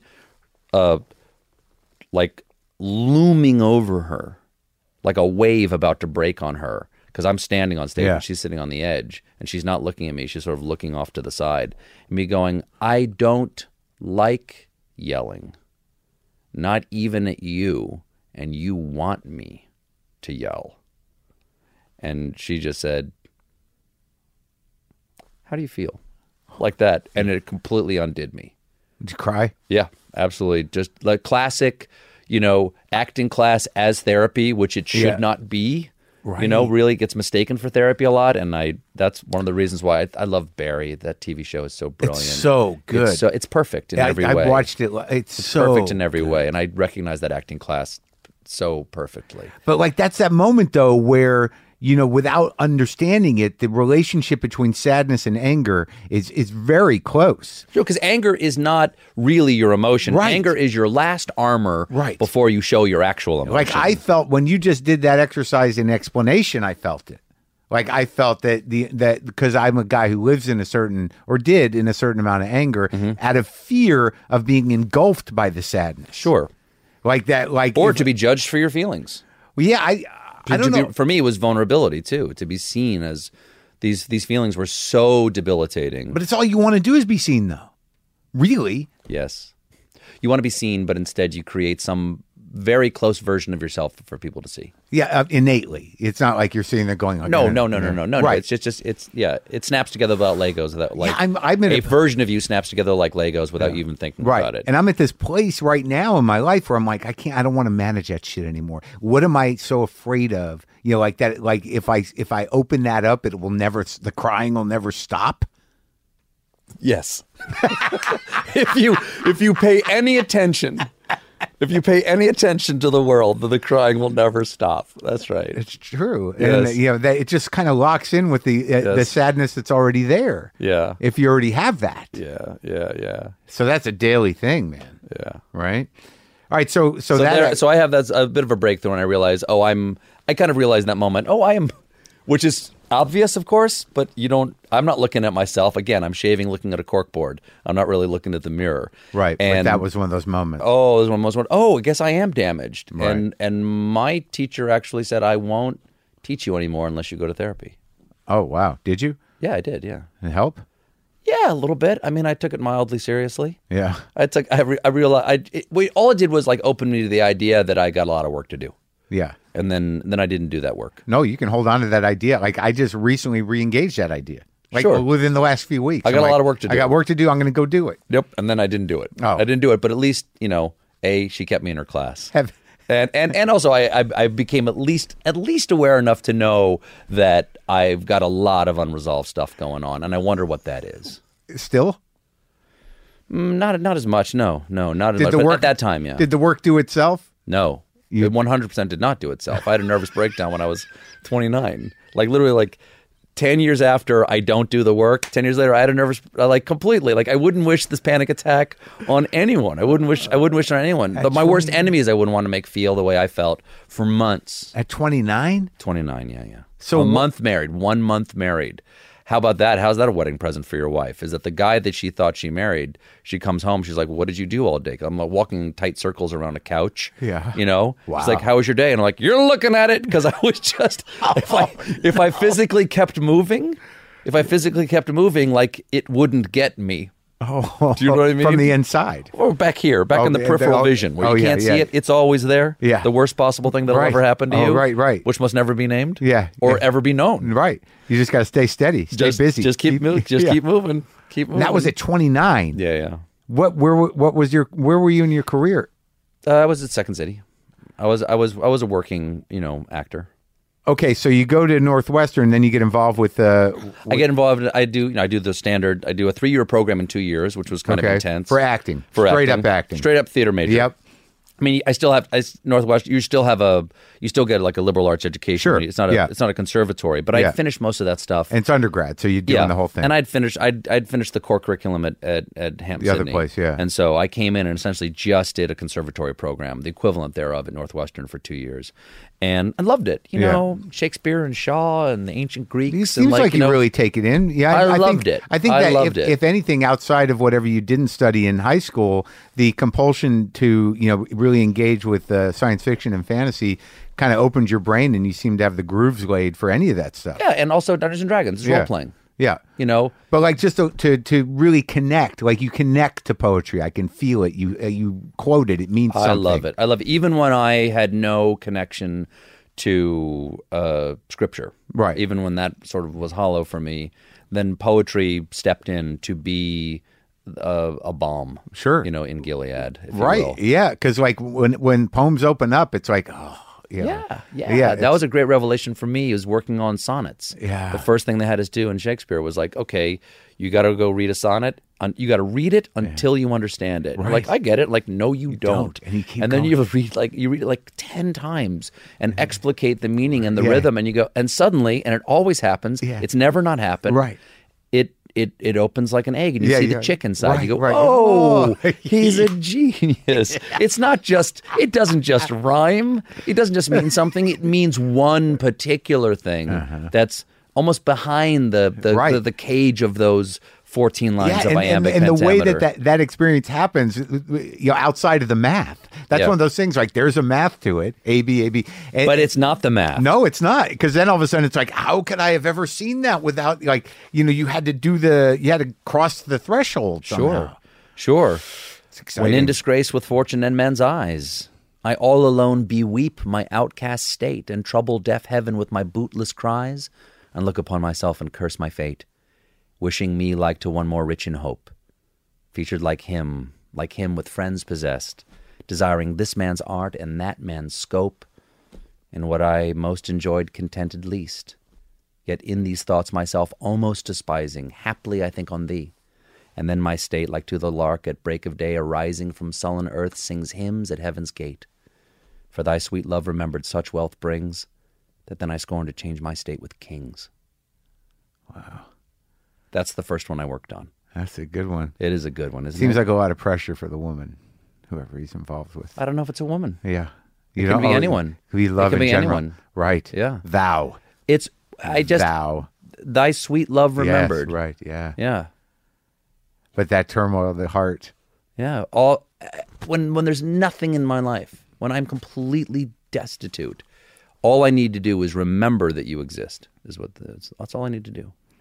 [SPEAKER 1] like looming over her, like a wave about to break on her, because I'm standing on stage and she's sitting on the edge, and she's not looking at me. She's sort of looking off to the side. And me going, I don't like yelling, not even at you, and you want me to yell. And she just said, how do you feel? Like that. And it completely undid me.
[SPEAKER 2] Did you cry?
[SPEAKER 1] Yeah, absolutely. Just like classic, acting class as therapy, which it should not be. Right. Really gets mistaken for therapy a lot. And that's one of the reasons why I love Barry. That TV show is so brilliant.
[SPEAKER 2] It's so good.
[SPEAKER 1] It's perfect in every way.
[SPEAKER 2] I watched it. It's so
[SPEAKER 1] perfect in every way. And I recognize that acting class so perfectly.
[SPEAKER 2] But like that's that moment though where without understanding it, the relationship between sadness and anger is very close.
[SPEAKER 1] Sure, because anger is not really your emotion.
[SPEAKER 2] Right.
[SPEAKER 1] Anger is your last armor before you show your actual emotion.
[SPEAKER 2] Like I felt when you just did that exercise in explanation, I felt it. Like I felt that because I'm a guy who lives in a certain amount of anger out of fear of being engulfed by the sadness.
[SPEAKER 1] Sure.
[SPEAKER 2] Like that,
[SPEAKER 1] or to be judged for your feelings.
[SPEAKER 2] Well, yeah, I don't know.
[SPEAKER 1] For me, it was vulnerability too, to be seen as these feelings were so debilitating.
[SPEAKER 2] But it's all you want to do is be seen, though. Really?
[SPEAKER 1] Yes. You want to be seen, but instead you create some very close version of yourself for people to see.
[SPEAKER 2] Yeah, innately. It's not like you're sitting there going,
[SPEAKER 1] No.
[SPEAKER 2] Right.
[SPEAKER 1] It snaps together without Legos.
[SPEAKER 2] I'm in
[SPEAKER 1] a version of you snaps together like Legos without you even thinking about it.
[SPEAKER 2] And I'm at this place right now in my life where I'm like, I don't want to manage that shit anymore. What am I so afraid of? Like that, like if I open that up, the crying will never stop.
[SPEAKER 1] Yes. If you pay any attention. If you pay any attention to the world, the crying will never stop. That's right.
[SPEAKER 2] It's true.
[SPEAKER 1] Yes.
[SPEAKER 2] And it just kind of locks in with the sadness that's already there.
[SPEAKER 1] Yeah.
[SPEAKER 2] If you already have that.
[SPEAKER 1] Yeah.
[SPEAKER 2] So that's a daily thing, man.
[SPEAKER 1] Yeah.
[SPEAKER 2] Right? All right, so
[SPEAKER 1] I have that's a bit of a breakthrough when I realize, I kind of realized in that moment, I am, which is obvious, of course, but I'm not looking at myself. Again, I'm shaving, looking at a corkboard. I'm not really looking at the mirror.
[SPEAKER 2] Right.
[SPEAKER 1] And
[SPEAKER 2] that was one of those moments.
[SPEAKER 1] Oh, it was one of those moments. I guess I am damaged.
[SPEAKER 2] Right.
[SPEAKER 1] And my teacher actually said, I won't teach you anymore unless you go to therapy.
[SPEAKER 2] Oh, wow. Did you?
[SPEAKER 1] Yeah, I did. Yeah.
[SPEAKER 2] Did it help?
[SPEAKER 1] Yeah, a little bit. I mean, I took it mildly seriously.
[SPEAKER 2] Yeah.
[SPEAKER 1] I realized all it did was like open me to the idea that I got a lot of work to do.
[SPEAKER 2] Yeah.
[SPEAKER 1] And then I didn't do that work.
[SPEAKER 2] No, you can hold on to that idea. Like I just recently re-engaged that idea. Like
[SPEAKER 1] Sure.
[SPEAKER 2] within the last few weeks.
[SPEAKER 1] I got a lot of work to do.
[SPEAKER 2] I got work to do. I'm going to go do it.
[SPEAKER 1] Yep. And then I didn't do it.
[SPEAKER 2] Oh.
[SPEAKER 1] I didn't do it, but at least, she kept me in her class.
[SPEAKER 2] Have-
[SPEAKER 1] And also I became at least aware enough to know that I've got a lot of unresolved stuff going on, and I wonder what that is.
[SPEAKER 2] Still?
[SPEAKER 1] Not as much. No, not as
[SPEAKER 2] Did
[SPEAKER 1] much.
[SPEAKER 2] the
[SPEAKER 1] But
[SPEAKER 2] work-
[SPEAKER 1] at that time, yeah.
[SPEAKER 2] Did the work do itself?
[SPEAKER 1] No. It 100% did not do itself. I had a nervous breakdown when I was 29. Like literally like 10 years after I don't do the work, 10 years later I had a nervous completely. Like I wouldn't wish this panic attack on anyone. I wouldn't wish it on anyone. But my worst enemies I wouldn't want to make feel the way I felt for months.
[SPEAKER 2] At 29?
[SPEAKER 1] 29, yeah.
[SPEAKER 2] So
[SPEAKER 1] a month married, 1 month married. How about that? How's that a wedding present for your wife? Is that the guy that she thought she married, she comes home, she's like, what did you do all day? I'm like walking tight circles around a couch.
[SPEAKER 2] Yeah.
[SPEAKER 1] Wow. She's like, how was your day? And I'm like, you're looking at it because I was just, if I physically kept moving, like it wouldn't get me.
[SPEAKER 2] Oh,
[SPEAKER 1] do you know what I mean?
[SPEAKER 2] From the inside.
[SPEAKER 1] Or back here, in the peripheral vision where you can't see it. It's always there.
[SPEAKER 2] Yeah.
[SPEAKER 1] The worst possible thing that'll ever happen to you.
[SPEAKER 2] Right.
[SPEAKER 1] Which must never be named.
[SPEAKER 2] Yeah.
[SPEAKER 1] Or ever be known.
[SPEAKER 2] Right. You just got to stay steady, stay busy.
[SPEAKER 1] Just keep moving. Keep moving. Keep moving.
[SPEAKER 2] That was at 29.
[SPEAKER 1] Yeah.
[SPEAKER 2] What was where were you in your career?
[SPEAKER 1] I was at Second City. I was a working, actor.
[SPEAKER 2] Okay, so you go to Northwestern, then you get involved with.
[SPEAKER 1] I get involved. I do the standard. I do a 3-year program in 2 years, which was kind of intense
[SPEAKER 2] for acting. Straight up acting.
[SPEAKER 1] Straight up theater major.
[SPEAKER 2] Yep.
[SPEAKER 1] I mean, Northwestern. You still get like a liberal arts education.
[SPEAKER 2] Sure.
[SPEAKER 1] It's not a conservatory, but I finished most of that stuff.
[SPEAKER 2] And it's undergrad, so you're doing the whole thing.
[SPEAKER 1] And I'd finished the core curriculum at Hampton
[SPEAKER 2] the other place, yeah.
[SPEAKER 1] And so I came in and essentially just did a conservatory program, the equivalent thereof at Northwestern for 2 years, and I loved it. Shakespeare and Shaw and the ancient Greeks.
[SPEAKER 2] It seems like you really take it in. Yeah,
[SPEAKER 1] I loved it.
[SPEAKER 2] I think that if anything, outside of whatever you didn't study in high school, the compulsion to really engage with science fiction and fantasy kind of opened your brain, and you seem to have the grooves laid for any of that stuff.
[SPEAKER 1] Yeah, and also Dungeons and Dragons, role playing.
[SPEAKER 2] Yeah.
[SPEAKER 1] But
[SPEAKER 2] like just to really connect, like you connect to poetry. I can feel it. You quote it. It means something.
[SPEAKER 1] I love it. Even when I had no connection to scripture.
[SPEAKER 2] Right.
[SPEAKER 1] Even when that sort of was hollow for me, then poetry stepped in to be a balm.
[SPEAKER 2] Sure.
[SPEAKER 1] In Gilead. If
[SPEAKER 2] right.
[SPEAKER 1] You will.
[SPEAKER 2] Yeah. Because like when poems open up, it's like, oh.
[SPEAKER 1] Yeah. That was a great revelation for me, is working on sonnets.
[SPEAKER 2] Yeah.
[SPEAKER 1] The first thing they had us do in Shakespeare was like, okay, you got to go read a sonnet. You got to read it until you understand it.
[SPEAKER 2] Right.
[SPEAKER 1] Like, I get it. Like, no, you don't.
[SPEAKER 2] And you keep
[SPEAKER 1] and then
[SPEAKER 2] going.
[SPEAKER 1] you read it like 10 times and explicate the meaning and the rhythm, and you go, and suddenly, and it always happens.
[SPEAKER 2] Yeah.
[SPEAKER 1] It's never not happened.
[SPEAKER 2] Right.
[SPEAKER 1] It opens like an egg, and you see the chick inside.
[SPEAKER 2] Right,
[SPEAKER 1] you go,
[SPEAKER 2] right.
[SPEAKER 1] oh, he's a genius. It doesn't just rhyme. It doesn't just mean something. It means one particular thing that's almost behind the cage of those 14 lines of iambic
[SPEAKER 2] and the way
[SPEAKER 1] pentameter.
[SPEAKER 2] that experience happens, outside of the math. That's one of those things. Like there's a math to it, A B.
[SPEAKER 1] But it's not the math.
[SPEAKER 2] No, it's not. Because then all of a sudden it's like, how could I have ever seen that without you had to cross the threshold somehow.
[SPEAKER 1] Sure.
[SPEAKER 2] It's exciting.
[SPEAKER 1] When in disgrace with fortune and men's eyes, I all alone beweep my outcast state, and trouble deaf heaven with my bootless cries, and look upon myself and curse my fate, wishing me like to one more rich in hope, featured like him with friends possessed, desiring this man's art and that man's scope, in what I most enjoyed contented least, yet in these thoughts myself almost despising, haply I think on thee, and then my state, like to the lark at break of day arising from sullen earth, sings hymns at heaven's gate, for thy sweet love remembered such wealth brings, that then I scorn to change my state with kings.
[SPEAKER 2] Wow.
[SPEAKER 1] That's the first one I worked on.
[SPEAKER 2] That's a good one.
[SPEAKER 1] It is a good one, isn't it?
[SPEAKER 2] Seems like a lot of pressure for the woman, whoever he's involved with.
[SPEAKER 1] I don't know if it's a woman.
[SPEAKER 2] Yeah.
[SPEAKER 1] It can be anyone.
[SPEAKER 2] We love
[SPEAKER 1] it can
[SPEAKER 2] in
[SPEAKER 1] be
[SPEAKER 2] general.
[SPEAKER 1] anyone.
[SPEAKER 2] Right.
[SPEAKER 1] Yeah.
[SPEAKER 2] Thou.
[SPEAKER 1] Thou. Thy sweet love remembered.
[SPEAKER 2] Yes, right. Yeah.
[SPEAKER 1] Yeah.
[SPEAKER 2] But that turmoil of the heart.
[SPEAKER 1] Yeah. When there's nothing in my life, when I'm completely destitute, all I need to do is remember that you exist. That's all I need to do.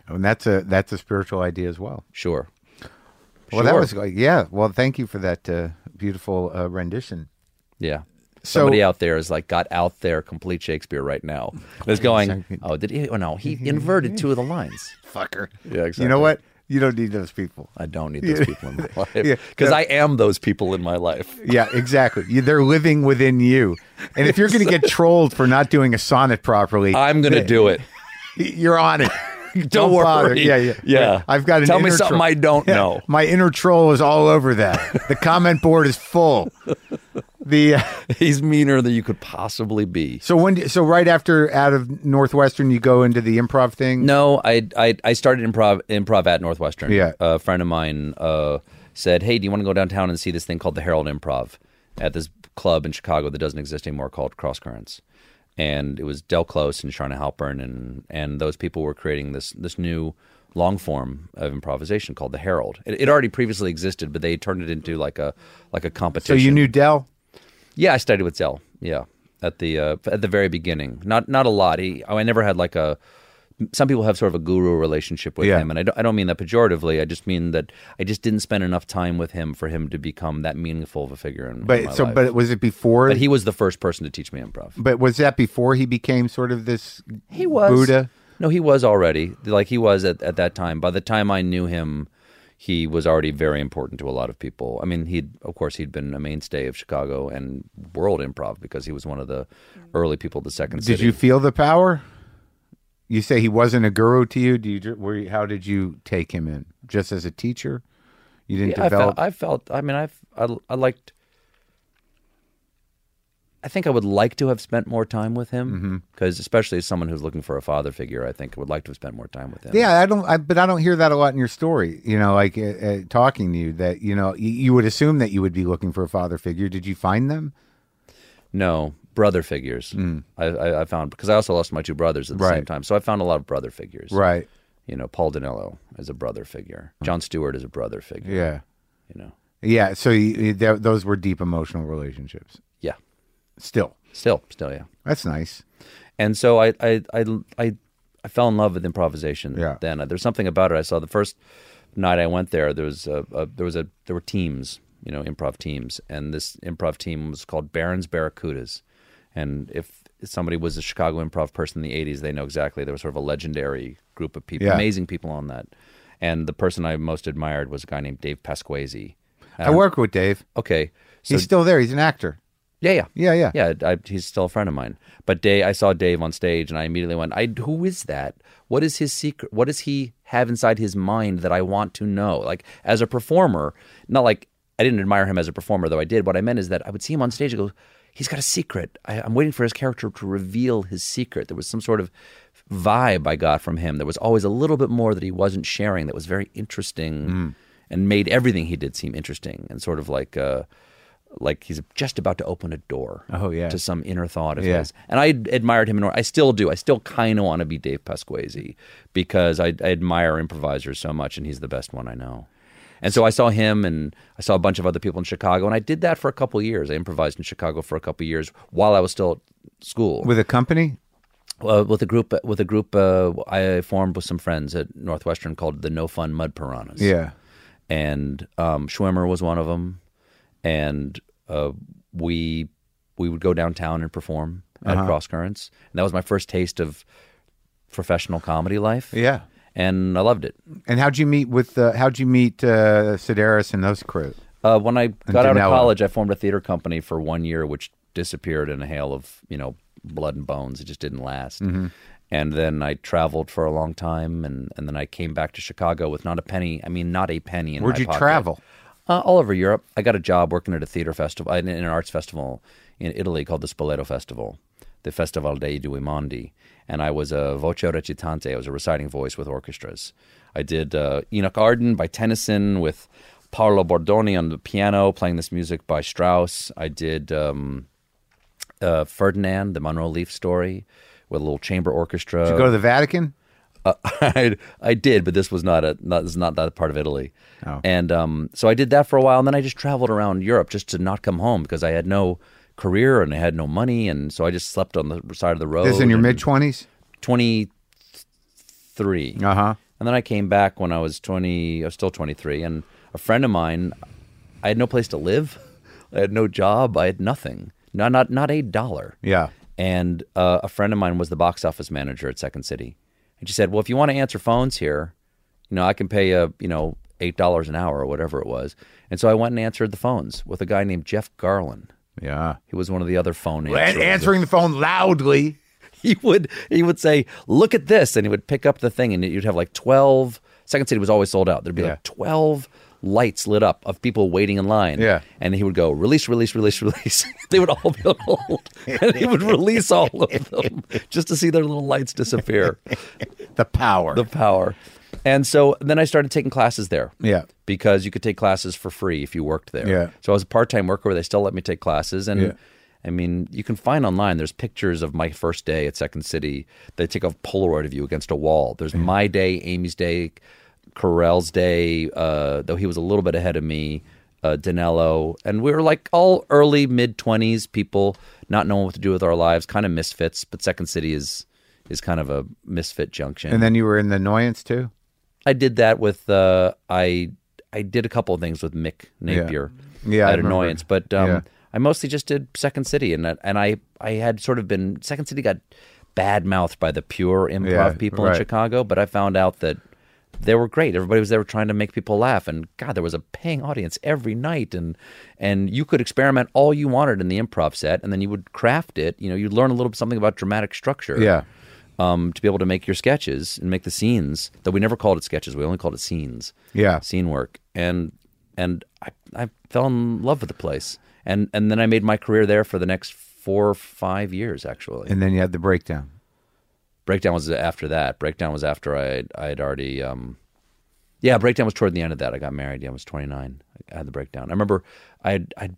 [SPEAKER 2] And that's a spiritual idea as well.
[SPEAKER 1] Sure.
[SPEAKER 2] Well, that was Well, thank you for that beautiful rendition.
[SPEAKER 1] Yeah. Somebody out there is like got out there complete Shakespeare right now. Is going, oh, did he? Oh, no, he inverted two of the lines.
[SPEAKER 2] Fucker.
[SPEAKER 1] Yeah, exactly.
[SPEAKER 2] You know what? You don't need those people.
[SPEAKER 1] I don't need those people in my life. Because I am those people in my life.
[SPEAKER 2] Yeah, exactly. They're living within you. And if you're going to get trolled for not doing a sonnet properly,
[SPEAKER 1] I'm going to do it.
[SPEAKER 2] You're on it.
[SPEAKER 1] Don't worry.
[SPEAKER 2] Bother. Yeah. I've got an
[SPEAKER 1] Tell me something I don't know.
[SPEAKER 2] My inner troll is all over that. The comment board is full.
[SPEAKER 1] He's meaner than you could possibly be.
[SPEAKER 2] So right after out of Northwestern, you go into the improv thing?
[SPEAKER 1] No, I started improv at Northwestern.
[SPEAKER 2] Yeah.
[SPEAKER 1] A friend of mine said, "Hey, do you want to go downtown and see this thing called the Herald Improv at this club in Chicago that doesn't exist anymore called Cross Currents?" And it was Del Close and Sharna Halpern, and those people were creating this new long form of improvisation called the Herald. It already previously existed, but they turned it into like a competition.
[SPEAKER 2] So you knew Del?
[SPEAKER 1] Yeah, I studied with Del. Yeah, at the very beginning. Not a lot. I never had like a. Some people have sort of a guru relationship with him, and I don't mean that pejoratively. I just mean that I just didn't spend enough time with him for him to become that meaningful of a figure in my life.
[SPEAKER 2] But was it before?
[SPEAKER 1] But he was the first person to teach me improv.
[SPEAKER 2] But was that before he became sort of this
[SPEAKER 1] he was,
[SPEAKER 2] Buddha?
[SPEAKER 1] No, he was already. Like he was at that time. By the time I knew him, he was already very important to a lot of people. I mean, he'd been a mainstay of Chicago and world improv because he was one of the early people of the Second City.
[SPEAKER 2] Did you feel the power? You say he wasn't a guru to you. How did you take him in? Just as a teacher? You didn't develop?
[SPEAKER 1] I liked. I think I would like to have spent more time with him because, especially as someone who's looking for a father figure, I think I would like to have spent more time with him.
[SPEAKER 2] Yeah, but I don't hear that a lot in your story. You know, like talking to you, that you would assume that you would be looking for a father figure. Did you find them?
[SPEAKER 1] No. Brother figures. I found, because I also lost my two brothers at the same time, so I found a lot of brother figures.
[SPEAKER 2] Right.
[SPEAKER 1] You know, Paul Danilo is a brother figure. John Stewart is a brother figure.
[SPEAKER 2] Yeah.
[SPEAKER 1] You know.
[SPEAKER 2] Yeah. So those were deep emotional relationships.
[SPEAKER 1] Yeah.
[SPEAKER 2] Still,
[SPEAKER 1] yeah.
[SPEAKER 2] That's nice.
[SPEAKER 1] And so I fell in love with improvisation.
[SPEAKER 2] Yeah.
[SPEAKER 1] Then there's something about it. I saw the first night I went there. There were teams. You know, improv teams, and this improv team was called Barron's Barracudas. And if somebody was a Chicago improv person in the 80s, they know exactly. There was sort of a legendary group of people, amazing people on that. And the person I most admired was a guy named Dave Pasquesi.
[SPEAKER 2] I work with Dave.
[SPEAKER 1] Okay. So,
[SPEAKER 2] he's still there. He's an actor.
[SPEAKER 1] Yeah.
[SPEAKER 2] Yeah.
[SPEAKER 1] He's still a friend of mine. But I saw Dave on stage, and I immediately went, who is that? What is his secret? What does he have inside his mind that I want to know? Like, as a performer, not like I didn't admire him as a performer, though I did. What I meant is that I would see him on stage and go, he's got a secret. I'm waiting for his character to reveal his secret. There was some sort of vibe I got from him. There was always a little bit more that he wasn't sharing that was very interesting and made everything he did seem interesting and sort of like he's just about to open a door to some inner thought of his. And I admired him. I still do. I still kind of want to be Dave Pasquesi because I admire improvisers so much, and he's the best one I know. And so I saw him, and I saw a bunch of other people in Chicago, and I did that for a couple of years. I improvised in Chicago for a couple of years while I was still at school.
[SPEAKER 2] With a company?
[SPEAKER 1] With a group I formed with some friends at Northwestern called the No Fun Mud Piranhas.
[SPEAKER 2] Yeah.
[SPEAKER 1] And Schwimmer was one of them, and we would go downtown and perform at Cross Currents. And that was my first taste of professional comedy life.
[SPEAKER 2] Yeah.
[SPEAKER 1] And I loved it.
[SPEAKER 2] And how'd you meet Sedaris and those crew?
[SPEAKER 1] When I got out of college, I formed a theater company for 1 year, which disappeared in a hail of blood and bones. It just didn't last. And then I traveled for a long time, and then I came back to Chicago with not a penny in my pocket.
[SPEAKER 2] Where'd you travel?
[SPEAKER 1] All over Europe. I got a job working at a theater festival, in an arts festival in Italy called the Spoleto Festival, the Festival dei Due Mondi. And I was a voce recitante. I was a reciting voice with orchestras. I did Enoch Arden by Tennyson with Paolo Bordoni on the piano, playing this music by Strauss. I did Ferdinand, the Monroe Leaf story, with a little chamber orchestra.
[SPEAKER 2] Did you go to the Vatican?
[SPEAKER 1] I did, but this was not that part of Italy.
[SPEAKER 2] Oh.
[SPEAKER 1] And so I did that for a while, and then I just traveled around Europe just to not come home because I had no career and I had no money, and so I just slept on the side of the road.
[SPEAKER 2] This in your mid-20s?
[SPEAKER 1] 23. And then I came back when I was 20. I was still 23, and a friend of mine, I had no place to live. I had no job. I had nothing. Not $1.
[SPEAKER 2] Yeah.
[SPEAKER 1] And a friend of mine was the box office manager at Second City. And she said, well, if you want to answer phones here, I can pay you, $8 an hour or whatever it was. And so I went and answered the phones with a guy named Jeff Garland.
[SPEAKER 2] Yeah.
[SPEAKER 1] He was one of the other phone answerers.
[SPEAKER 2] Answering the phone loudly.
[SPEAKER 1] He would say, look at this. And he would pick up the thing, and you'd have like 12. Second City was always sold out. There'd be like 12 lights lit up of people waiting in line.
[SPEAKER 2] Yeah.
[SPEAKER 1] And he would go, release, release, release, release. They would all be on hold. And he would release all of them just to see their little lights disappear.
[SPEAKER 2] The power.
[SPEAKER 1] And so then I started taking classes there.
[SPEAKER 2] Yeah.
[SPEAKER 1] Because you could take classes for free if you worked there.
[SPEAKER 2] Yeah.
[SPEAKER 1] So I was a part-time worker where they still let me take classes. And I mean, you can find online, there's pictures of my first day at Second City. They take a Polaroid of you against a wall. There's my day, Amy's day, Carell's day, though he was a little bit ahead of me, Danilo. And we were like all early, mid-20s people, not knowing what to do with our lives, kind of misfits. But Second City is kind of a misfit junction.
[SPEAKER 2] And then you were in the Annoyance too?
[SPEAKER 1] I did that with, I did a couple of things with Mick Napier at Annoyance. But I mostly just did Second City. And I had sort of been, Second City got bad-mouthed by the pure improv people in Chicago. But I found out that they were great. Everybody was there trying to make people laugh. And God, there was a paying audience every night. And you could experiment all you wanted in the improv set. And then you would craft it. You'd learn a little bit something about dramatic structure.
[SPEAKER 2] Yeah.
[SPEAKER 1] To be able to make your sketches and make the scenes. Though we never called it sketches. We only called it scenes.
[SPEAKER 2] Yeah.
[SPEAKER 1] Scene work. And I fell in love with the place. And then I made my career there for the next 4 or 5 years, actually.
[SPEAKER 2] And then you had the Breakdown.
[SPEAKER 1] Breakdown was after that. Breakdown was after I had already... Breakdown was toward the end of that. I got married. I was 29. I had the Breakdown. I remember I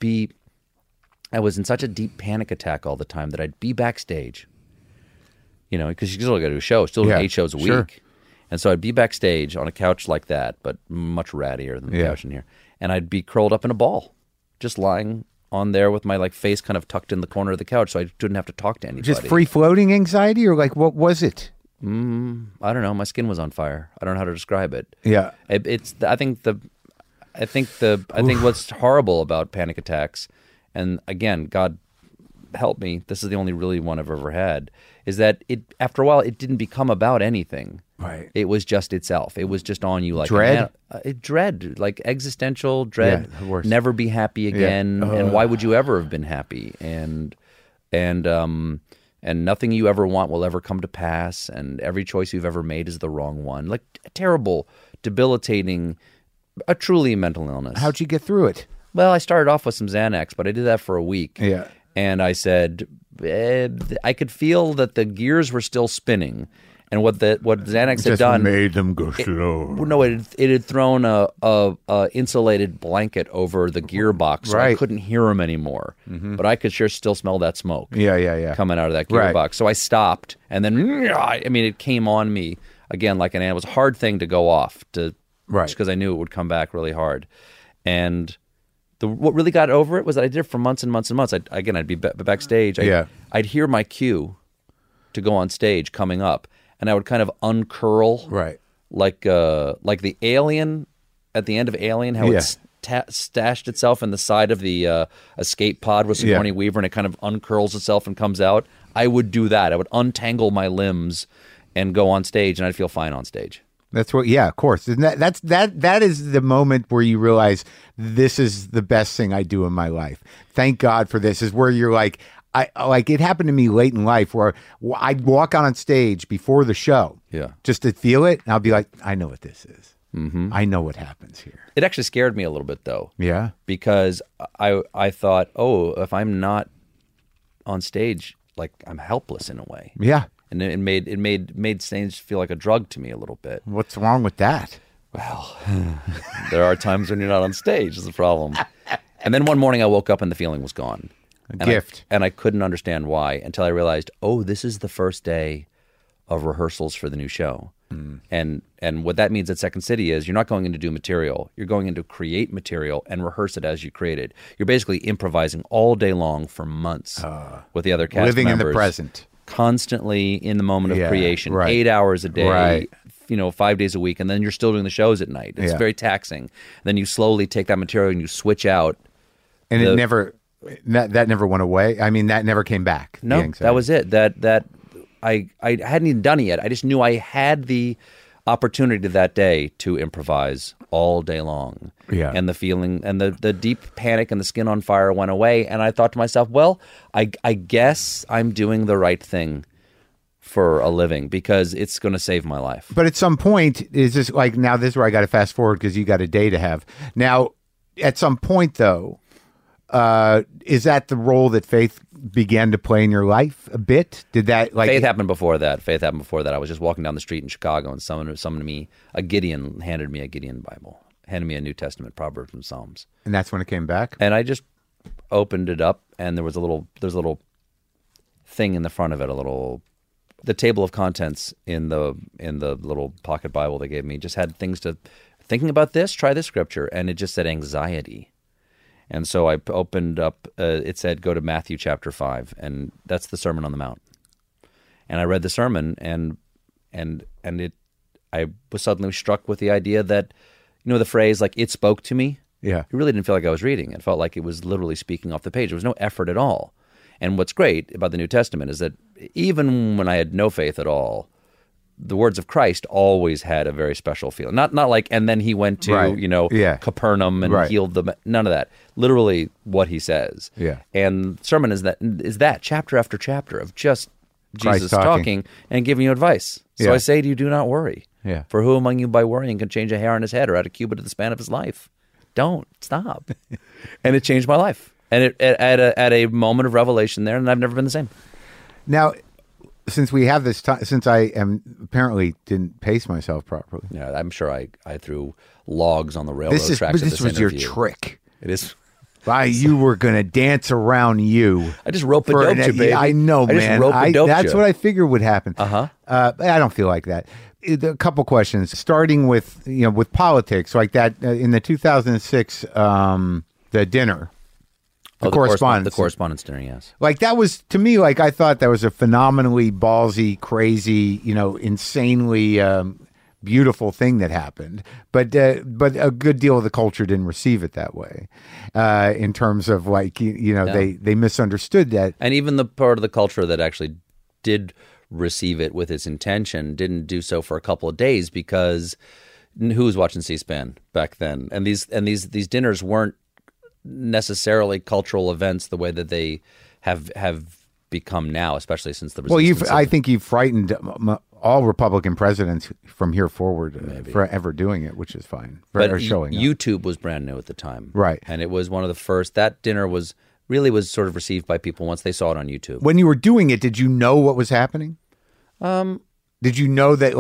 [SPEAKER 1] was in such a deep panic attack all the time that I'd be backstage, because you still got to do a show, still do 8 shows a week.
[SPEAKER 2] Sure.
[SPEAKER 1] And so I'd be backstage on a couch like that, but much rattier than the couch in here. And I'd be curled up in a ball, just lying on there with my face kind of tucked in the corner of the couch so I didn't have to talk to anybody.
[SPEAKER 2] Just free-floating anxiety, or what was it?
[SPEAKER 1] I don't know. My skin was on fire. I don't know how to describe it.
[SPEAKER 2] Yeah.
[SPEAKER 1] I think what's horrible about panic attacks, and again, God help me, this is the only really one I've ever had, is that after a while it didn't become about anything.
[SPEAKER 2] Right.
[SPEAKER 1] It was just itself. It was just on you like
[SPEAKER 2] dread,
[SPEAKER 1] dread, like existential dread.
[SPEAKER 2] Yeah, the worst.
[SPEAKER 1] Never be happy again.
[SPEAKER 2] Yeah.
[SPEAKER 1] And why would you ever have been happy? And nothing you ever want will ever come to pass. And every choice you've ever made is the wrong one. Like terrible, debilitating, a truly mental illness.
[SPEAKER 2] How'd you get through it?
[SPEAKER 1] Well, I started off with some Xanax, but I did that for a week.
[SPEAKER 2] Yeah.
[SPEAKER 1] And I said, I could feel that the gears were still spinning. And what Xanax had done
[SPEAKER 2] made them go slow.
[SPEAKER 1] It had thrown a insulated blanket over the gearbox, so I couldn't hear him anymore. Mm-hmm. But I could still smell that smoke. Coming out of that gearbox. Right. So I stopped, and then it came on me again like an animal. It was a hard thing to go off just because I knew it would come back really hard. And what really got over it was that I did it for months and months and months. I'd be backstage. I'd hear my cue to go on stage coming up. And I would kind of uncurl, like the Alien at the end of Alien, how it stashed itself in the side of the escape pod with Sigourney Weaver, and it kind of uncurls itself and comes out. I would do that. I would untangle my limbs and go on stage, and I'd feel fine on stage.
[SPEAKER 2] That's what, of course. And that is the moment where you realize this is the best thing I do in my life. Thank God for this. Is where you're like. It happened to me late in life where I'd walk on stage before the show just to feel it. And I'll be like, I know what this is. Mm-hmm. I know what happens here.
[SPEAKER 1] It actually scared me a little bit, though.
[SPEAKER 2] Yeah.
[SPEAKER 1] Because I thought, if I'm not on stage, like I'm helpless in a way.
[SPEAKER 2] Yeah.
[SPEAKER 1] And it made stage feel like a drug to me a little bit.
[SPEAKER 2] What's wrong with that?
[SPEAKER 1] Well, there are times when you're not on stage is the problem. And then one morning I woke up and the feeling was gone.
[SPEAKER 2] Gift.
[SPEAKER 1] And I couldn't understand why until I realized, this is the first day of rehearsals for the new show. Mm. And what that means at Second City is you're not going in to do material. You're going in to create material and rehearse it as you create it. You're basically improvising all day long for months with the other cast
[SPEAKER 2] living
[SPEAKER 1] members.
[SPEAKER 2] In the present.
[SPEAKER 1] Constantly in the moment of creation. 8 hours a day. 5 days a week, and then you're still doing the shows at night. It's very taxing. Then you slowly take that material and you switch out.
[SPEAKER 2] And it never that never went away. I mean, that never came back.
[SPEAKER 1] No, that was it. That I hadn't even done it yet. I just knew I had the opportunity that day to improvise all day long.
[SPEAKER 2] Yeah.
[SPEAKER 1] And the feeling and the deep panic and the skin on fire went away. And I thought to myself, well, I guess I'm doing the right thing for a living because it's going to save my life.
[SPEAKER 2] But at some point, is this like, now this is where I got to fast forward because you got a day to have. Now, at some point, though, is that the role that faith began to play in your life a bit? Did that
[SPEAKER 1] Faith happened before that. I was just walking down the street in Chicago and someone handed me a Gideon Bible, handed me a New Testament, Proverbs and Psalms.
[SPEAKER 2] And that's when it came back?
[SPEAKER 1] And I just opened it up and there's a little thing in the front of it, the table of contents in the little pocket Bible they gave me just had things thinking about this, try this scripture, and it just said anxiety. And so I opened up, it said, go to Matthew chapter 5, and that's the Sermon on the Mount. And I read the sermon, and I was suddenly struck with the idea that, the phrase, like, it spoke to me.
[SPEAKER 2] Yeah.
[SPEAKER 1] It really didn't feel like I was reading. It felt like it was literally speaking off the page. There was no effort at all. And what's great about the New Testament is that even when I had no faith at all, the words of Christ always had a very special feeling. Not like, and then he went to, Capernaum and healed them. None of that. Literally what he says.
[SPEAKER 2] Yeah.
[SPEAKER 1] And sermon is that chapter after chapter of just Jesus talking and giving you advice. So I say to you, do not worry.
[SPEAKER 2] Yeah.
[SPEAKER 1] For who among you by worrying can change a hair on his head or add a cubit to the span of his life? Don't. Stop. And it changed my life. And it at a moment of revelation there, and I've never been the same.
[SPEAKER 2] Now, since we have this time, since I apparently didn't pace myself properly.
[SPEAKER 1] Yeah, I'm sure I threw logs on the railroad tracks.
[SPEAKER 2] This was your trick.
[SPEAKER 1] It is.
[SPEAKER 2] You were going to dance around you.
[SPEAKER 1] I just rope-a-doped you, baby.
[SPEAKER 2] I know, man. That's what I figured would happen.
[SPEAKER 1] Uh-huh.
[SPEAKER 2] I don't feel like that. A couple questions, starting with with politics, like that in the 2006 the dinner. The correspondence dinner, yes. Like that was, to me, like I thought that was a phenomenally ballsy, crazy, insanely beautiful thing that happened. But a good deal of the culture didn't receive it that way, in terms of like they misunderstood that.
[SPEAKER 1] And even the part of the culture that actually did receive it with its intention didn't do so for a couple of days because who was watching C-SPAN back then? And these dinners weren't necessarily cultural events the way that they have become now, especially since the resistance.
[SPEAKER 2] I think you've frightened all Republican presidents from here forward for ever doing it, which is fine.
[SPEAKER 1] But showing YouTube was brand new at the time,
[SPEAKER 2] right?
[SPEAKER 1] And it was one of the first. That dinner was sort of received by people once they saw it on YouTube.
[SPEAKER 2] When you were doing it, did you know what was happening? Did you know that,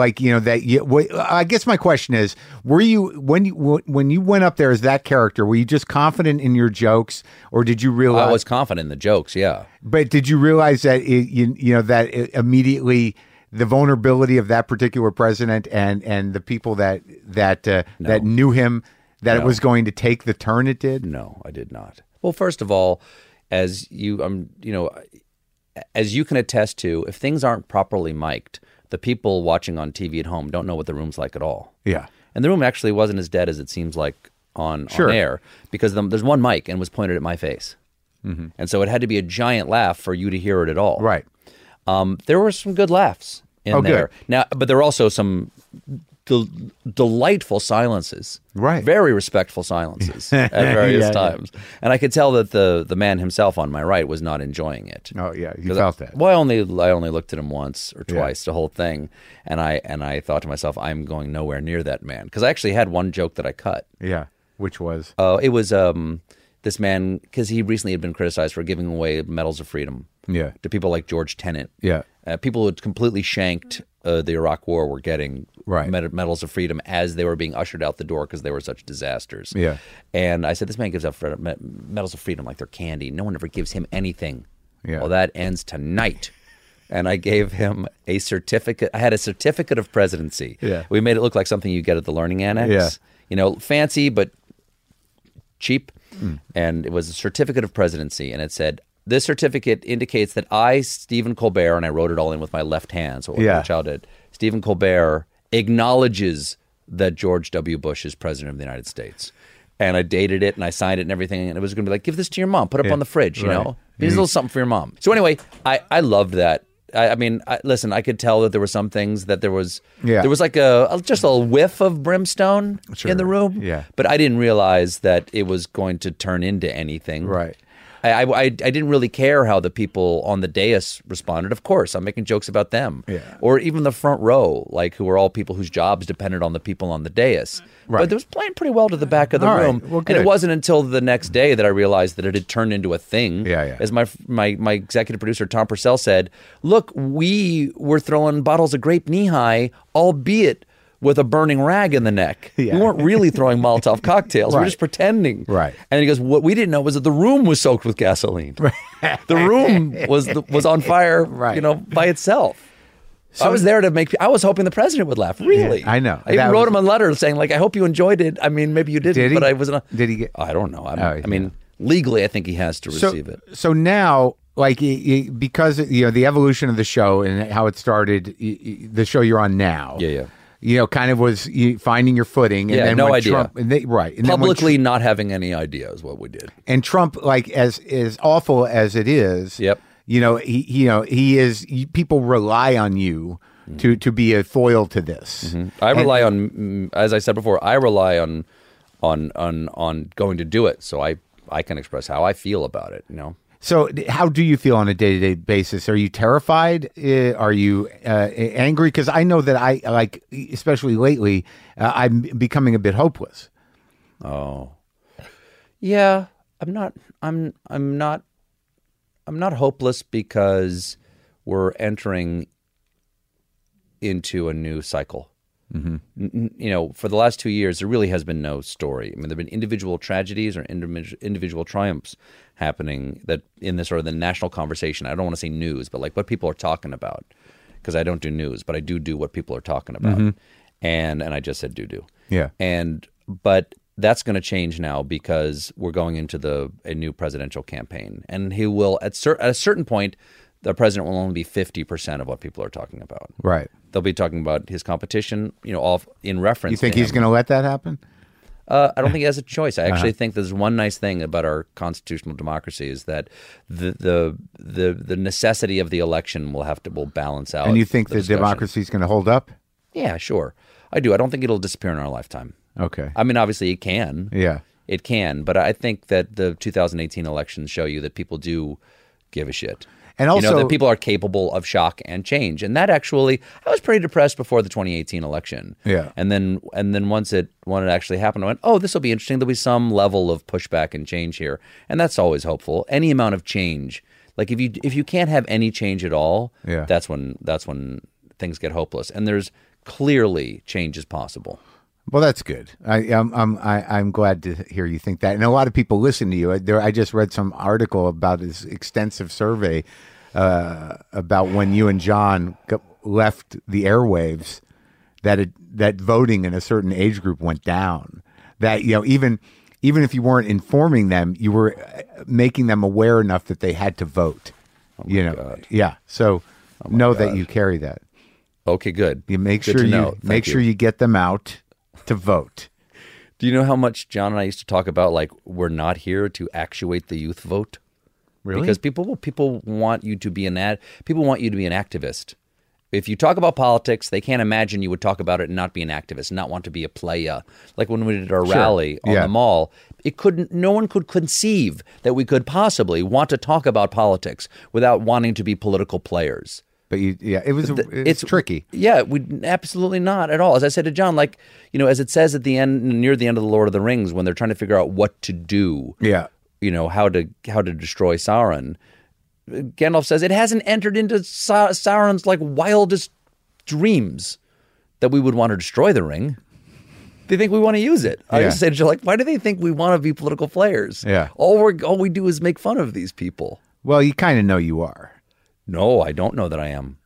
[SPEAKER 2] I guess my question is, were you, when you went up there as that character, were you just confident in your jokes, or did you realize?
[SPEAKER 1] I was confident in the jokes, yeah.
[SPEAKER 2] But did you realize that, that immediately the vulnerability of that particular president and the people that knew him, that it was going to take the turn it did?
[SPEAKER 1] No, I did not. Well, first of all, as you can attest to, if things aren't properly mic'd, the people watching on TV at home don't know what the room's like at all.
[SPEAKER 2] Yeah.
[SPEAKER 1] And the room actually wasn't as dead as it seems like on air, because there's one mic and was pointed at my face. Mm-hmm. And so it had to be a giant laugh for you to hear it at all.
[SPEAKER 2] Right.
[SPEAKER 1] There were some good laughs in there.
[SPEAKER 2] Good.
[SPEAKER 1] Now, but there were also some delightful silences.
[SPEAKER 2] Right.
[SPEAKER 1] Very respectful silences at various times. Yeah. And I could tell that the man himself on my right was not enjoying it.
[SPEAKER 2] Oh yeah, you felt that.
[SPEAKER 1] Well, I only looked at him once or twice, the whole thing, and I thought to myself, I'm going nowhere near that man, because I actually had one joke that I cut.
[SPEAKER 2] Yeah, which was?
[SPEAKER 1] It was this man, because he recently had been criticized for giving away medals of freedom.
[SPEAKER 2] Yeah.
[SPEAKER 1] To people like George Tenet.
[SPEAKER 2] Yeah.
[SPEAKER 1] People who had completely shanked the Iraq War were getting medals of freedom as they were being ushered out the door because they were such disasters.
[SPEAKER 2] Yeah.
[SPEAKER 1] And I said, this man gives out medals of freedom like they're candy. No one ever gives him anything.
[SPEAKER 2] Yeah.
[SPEAKER 1] Well, that ends tonight. And I gave him a certificate. I had a certificate of presidency.
[SPEAKER 2] Yeah.
[SPEAKER 1] We made it look like something you get at the Learning Annex.
[SPEAKER 2] Yeah.
[SPEAKER 1] Fancy but cheap. Mm. And it was a certificate of presidency. And it said, this certificate indicates that I, Stephen Colbert, and I wrote it all in with my left hand, so what my child did, Stephen Colbert acknowledges that George W. Bush is president of the United States. And I dated it and I signed it and everything. And it was going to be like, give this to your mom. Put it up on the fridge, you know? Here's a little something for your mom. So anyway, I loved that. Listen, I could tell that there were some things that there was like just a whiff of brimstone in the room.
[SPEAKER 2] Yeah.
[SPEAKER 1] But I didn't realize that it was going to turn into anything.
[SPEAKER 2] Right.
[SPEAKER 1] I didn't really care how the people on the dais responded. Of course, I'm making jokes about them.
[SPEAKER 2] Yeah.
[SPEAKER 1] Or even the front row, like who were all people whose jobs depended on the people on the dais.
[SPEAKER 2] Right.
[SPEAKER 1] But it was playing pretty well to the back of the room.
[SPEAKER 2] Well,
[SPEAKER 1] and it wasn't until the next day that I realized that it had turned into a thing.
[SPEAKER 2] Yeah.
[SPEAKER 1] As my executive producer, Tom Purcell, said, look, we were throwing bottles of grape knee-high, albeit with a burning rag in the neck.
[SPEAKER 2] Yeah.
[SPEAKER 1] We weren't really throwing Molotov cocktails. We were just pretending.
[SPEAKER 2] Right.
[SPEAKER 1] And he goes, what we didn't know was that the room was soaked with gasoline. The room was on fire, by itself. So I was there to I was hoping the president would laugh. Really?
[SPEAKER 2] Yeah, I know.
[SPEAKER 1] I even wrote him a letter saying, like, I hope you enjoyed it. I mean, maybe you didn't,
[SPEAKER 2] did he?
[SPEAKER 1] but I wasn't.
[SPEAKER 2] Did he get?
[SPEAKER 1] I don't know. I mean, legally, I think he has to receive it.
[SPEAKER 2] So now, like, because the evolution of the show and how it started, the show you're on now.
[SPEAKER 1] Yeah.
[SPEAKER 2] Kind of was finding your footing. And then
[SPEAKER 1] no
[SPEAKER 2] when
[SPEAKER 1] idea.
[SPEAKER 2] Trump, and
[SPEAKER 1] Publicly not having any idea is what we did.
[SPEAKER 2] And Trump, like, as awful as it is,
[SPEAKER 1] Yep.
[SPEAKER 2] he is. People rely on you to be a foil to this.
[SPEAKER 1] Mm-hmm. I rely on, as I said before, I rely on going to do it, so I can express how I feel about it.
[SPEAKER 2] So, how do you feel on a day-to-day basis? Are you terrified? Are you angry? Because I know that I like, especially lately, I'm becoming a bit hopeless.
[SPEAKER 1] Oh, yeah. I'm not hopeless because we're entering into a new cycle. Mm-hmm. For the last 2 years, there really has been no story. I mean, there have been individual tragedies or individual triumphs happening that in this sort of the national conversation. I don't want to say news, but like what people are talking about, because I don't do news, but I do what people are talking about. Mm-hmm. And I just said do.
[SPEAKER 2] Yeah.
[SPEAKER 1] But that's going to change now because we're going into a new presidential campaign, and he will at a certain point. The president will only be 50% of what people are talking about.
[SPEAKER 2] Right.
[SPEAKER 1] They'll be talking about his competition, all in reference.
[SPEAKER 2] You think
[SPEAKER 1] to
[SPEAKER 2] he's going to let that happen?
[SPEAKER 1] I don't think he has a choice. I actually think there's one nice thing about our constitutional democracy is that the necessity of the election will balance out.
[SPEAKER 2] And you think the democracy is going to hold up?
[SPEAKER 1] Yeah, sure. I do. I don't think it'll disappear in our lifetime.
[SPEAKER 2] Okay.
[SPEAKER 1] I mean, obviously it can.
[SPEAKER 2] Yeah. It
[SPEAKER 1] can. But I think that the 2018 elections show you that people do give a shit.
[SPEAKER 2] And also,
[SPEAKER 1] that people are capable of shock and change. And that actually, I was pretty depressed before the 2018 election.
[SPEAKER 2] Yeah.
[SPEAKER 1] And then when it actually happened, I went, oh, this will be interesting. There'll be some level of pushback and change here. And that's always hopeful. Any amount of change. Like if you can't have any change at all, that's when things get hopeless. And there's clearly change is possible.
[SPEAKER 2] Well, that's good. I'm glad to hear you think that. And a lot of people listen to you. I just read some article about this extensive survey about when you and John left the airwaves, that voting in a certain age group went down. That even if you weren't informing them, you were making them aware enough that they had to vote.
[SPEAKER 1] God.
[SPEAKER 2] Yeah. So that you carry that.
[SPEAKER 1] Okay, good.
[SPEAKER 2] You make
[SPEAKER 1] good
[SPEAKER 2] sure you get them out to vote.
[SPEAKER 1] Do you know how much John and I used to talk about, like, we're not here to actuate the youth vote?
[SPEAKER 2] Really?
[SPEAKER 1] Because people want you to be an activist. If you talk about politics, they can't imagine you would talk about it and not be an activist, not want to be a playa. Like when we did our rally on the mall, no one could conceive that we could possibly want to talk about politics without wanting to be political players.
[SPEAKER 2] But it's tricky.
[SPEAKER 1] Yeah, absolutely not at all. As I said to John, like, as it says at the end, near the end of the Lord of the Rings, when they're trying to figure out what to do, how to destroy Sauron, Gandalf says it hasn't entered into Sauron's like wildest dreams that we would want to destroy the ring. They think we want to use it. I used to say to John, like, why do they think we want to be political players?
[SPEAKER 2] Yeah,
[SPEAKER 1] all we do is make fun of these people.
[SPEAKER 2] Well, you kind of know you are.
[SPEAKER 1] No, I don't know that I am.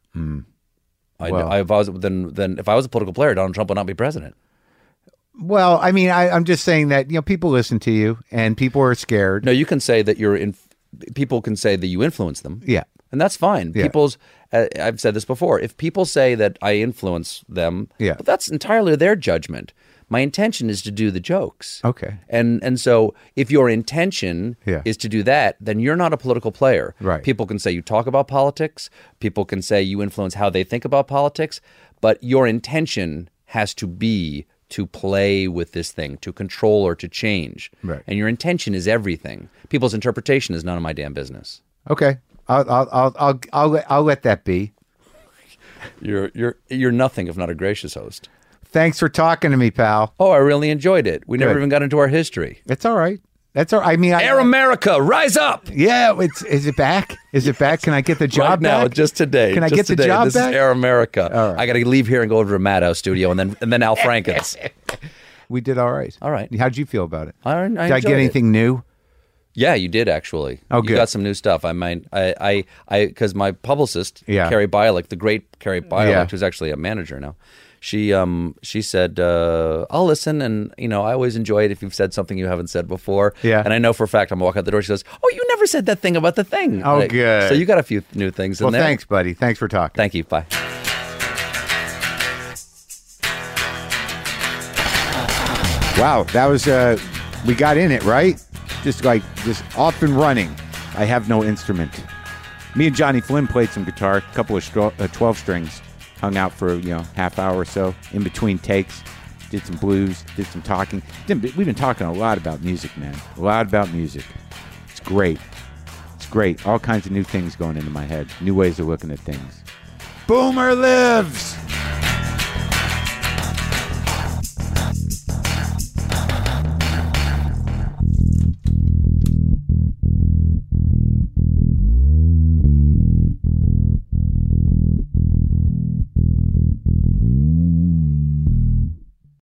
[SPEAKER 1] If I was a political player, Donald Trump would not be president.
[SPEAKER 2] Well, I mean, I'm just saying that people listen to you and people are scared.
[SPEAKER 1] No, you can say that people can say that you influence them.
[SPEAKER 2] Yeah,
[SPEAKER 1] And that's fine.
[SPEAKER 2] Yeah.
[SPEAKER 1] I've said this before. If people say that I influence them,
[SPEAKER 2] Yeah.
[SPEAKER 1] but that's entirely their judgment. My intention is to do the jokes.
[SPEAKER 2] Okay.
[SPEAKER 1] And so if your intention
[SPEAKER 2] Yeah.
[SPEAKER 1] is to do that, then you're not a political player.
[SPEAKER 2] Right.
[SPEAKER 1] People can say you talk about politics. People can say you influence how they think about politics. But your intention has to be to play with this thing, to control or to change.
[SPEAKER 2] Right.
[SPEAKER 1] And your intention is everything. People's interpretation is none of my damn business.
[SPEAKER 2] Okay. I'll let that be.
[SPEAKER 1] You're nothing if not a gracious host.
[SPEAKER 2] Thanks for talking to me, pal.
[SPEAKER 1] Oh, I really enjoyed it. We never
[SPEAKER 2] Good.
[SPEAKER 1] even got into our history.
[SPEAKER 2] It's all right. That's all right. I mean,
[SPEAKER 1] Air America, rise up!
[SPEAKER 2] Yeah, is it back? Is it back? Can I get the job
[SPEAKER 1] Right now,
[SPEAKER 2] back?
[SPEAKER 1] just today.
[SPEAKER 2] Can I
[SPEAKER 1] just
[SPEAKER 2] get the
[SPEAKER 1] today.
[SPEAKER 2] job
[SPEAKER 1] this
[SPEAKER 2] back?
[SPEAKER 1] This is Air America.
[SPEAKER 2] All right.
[SPEAKER 1] I got to leave here and go over to Madhouse Studio and then Al Franken's.
[SPEAKER 2] We did all right.
[SPEAKER 1] All right.
[SPEAKER 2] How'd you feel about it?
[SPEAKER 1] I
[SPEAKER 2] Did I
[SPEAKER 1] enjoyed
[SPEAKER 2] get
[SPEAKER 1] it.
[SPEAKER 2] anything new?
[SPEAKER 1] Yeah, you did actually.
[SPEAKER 2] Oh,
[SPEAKER 1] You
[SPEAKER 2] good.
[SPEAKER 1] got some new stuff. Because my publicist,
[SPEAKER 2] Yeah.
[SPEAKER 1] Carrie Bialik, the great Carrie Bialik,
[SPEAKER 2] Yeah.
[SPEAKER 1] who's actually a manager now, she said, I'll listen, and I always enjoy it if you've said something you haven't said before.
[SPEAKER 2] Yeah.
[SPEAKER 1] And I know for a fact, I'm walking out the door. She goes, "Oh, you never said that thing about the thing."
[SPEAKER 2] Oh,
[SPEAKER 1] Like,
[SPEAKER 2] good.
[SPEAKER 1] So you got a few new things in
[SPEAKER 2] Well,
[SPEAKER 1] there.
[SPEAKER 2] thanks, buddy. Thanks for talking.
[SPEAKER 1] Thank you. Bye.
[SPEAKER 2] Wow, that was we got in it, right? Just off and running. I have no instrument. Me and Johnny Flynn played some guitar, a couple of 12 strings, hung out for half hour or so in between takes, did some blues, did some talking. We've been talking a lot about music, man. A lot about music. It's great. It's great. All kinds of new things going into my head, new ways of looking at things. Boomer lives!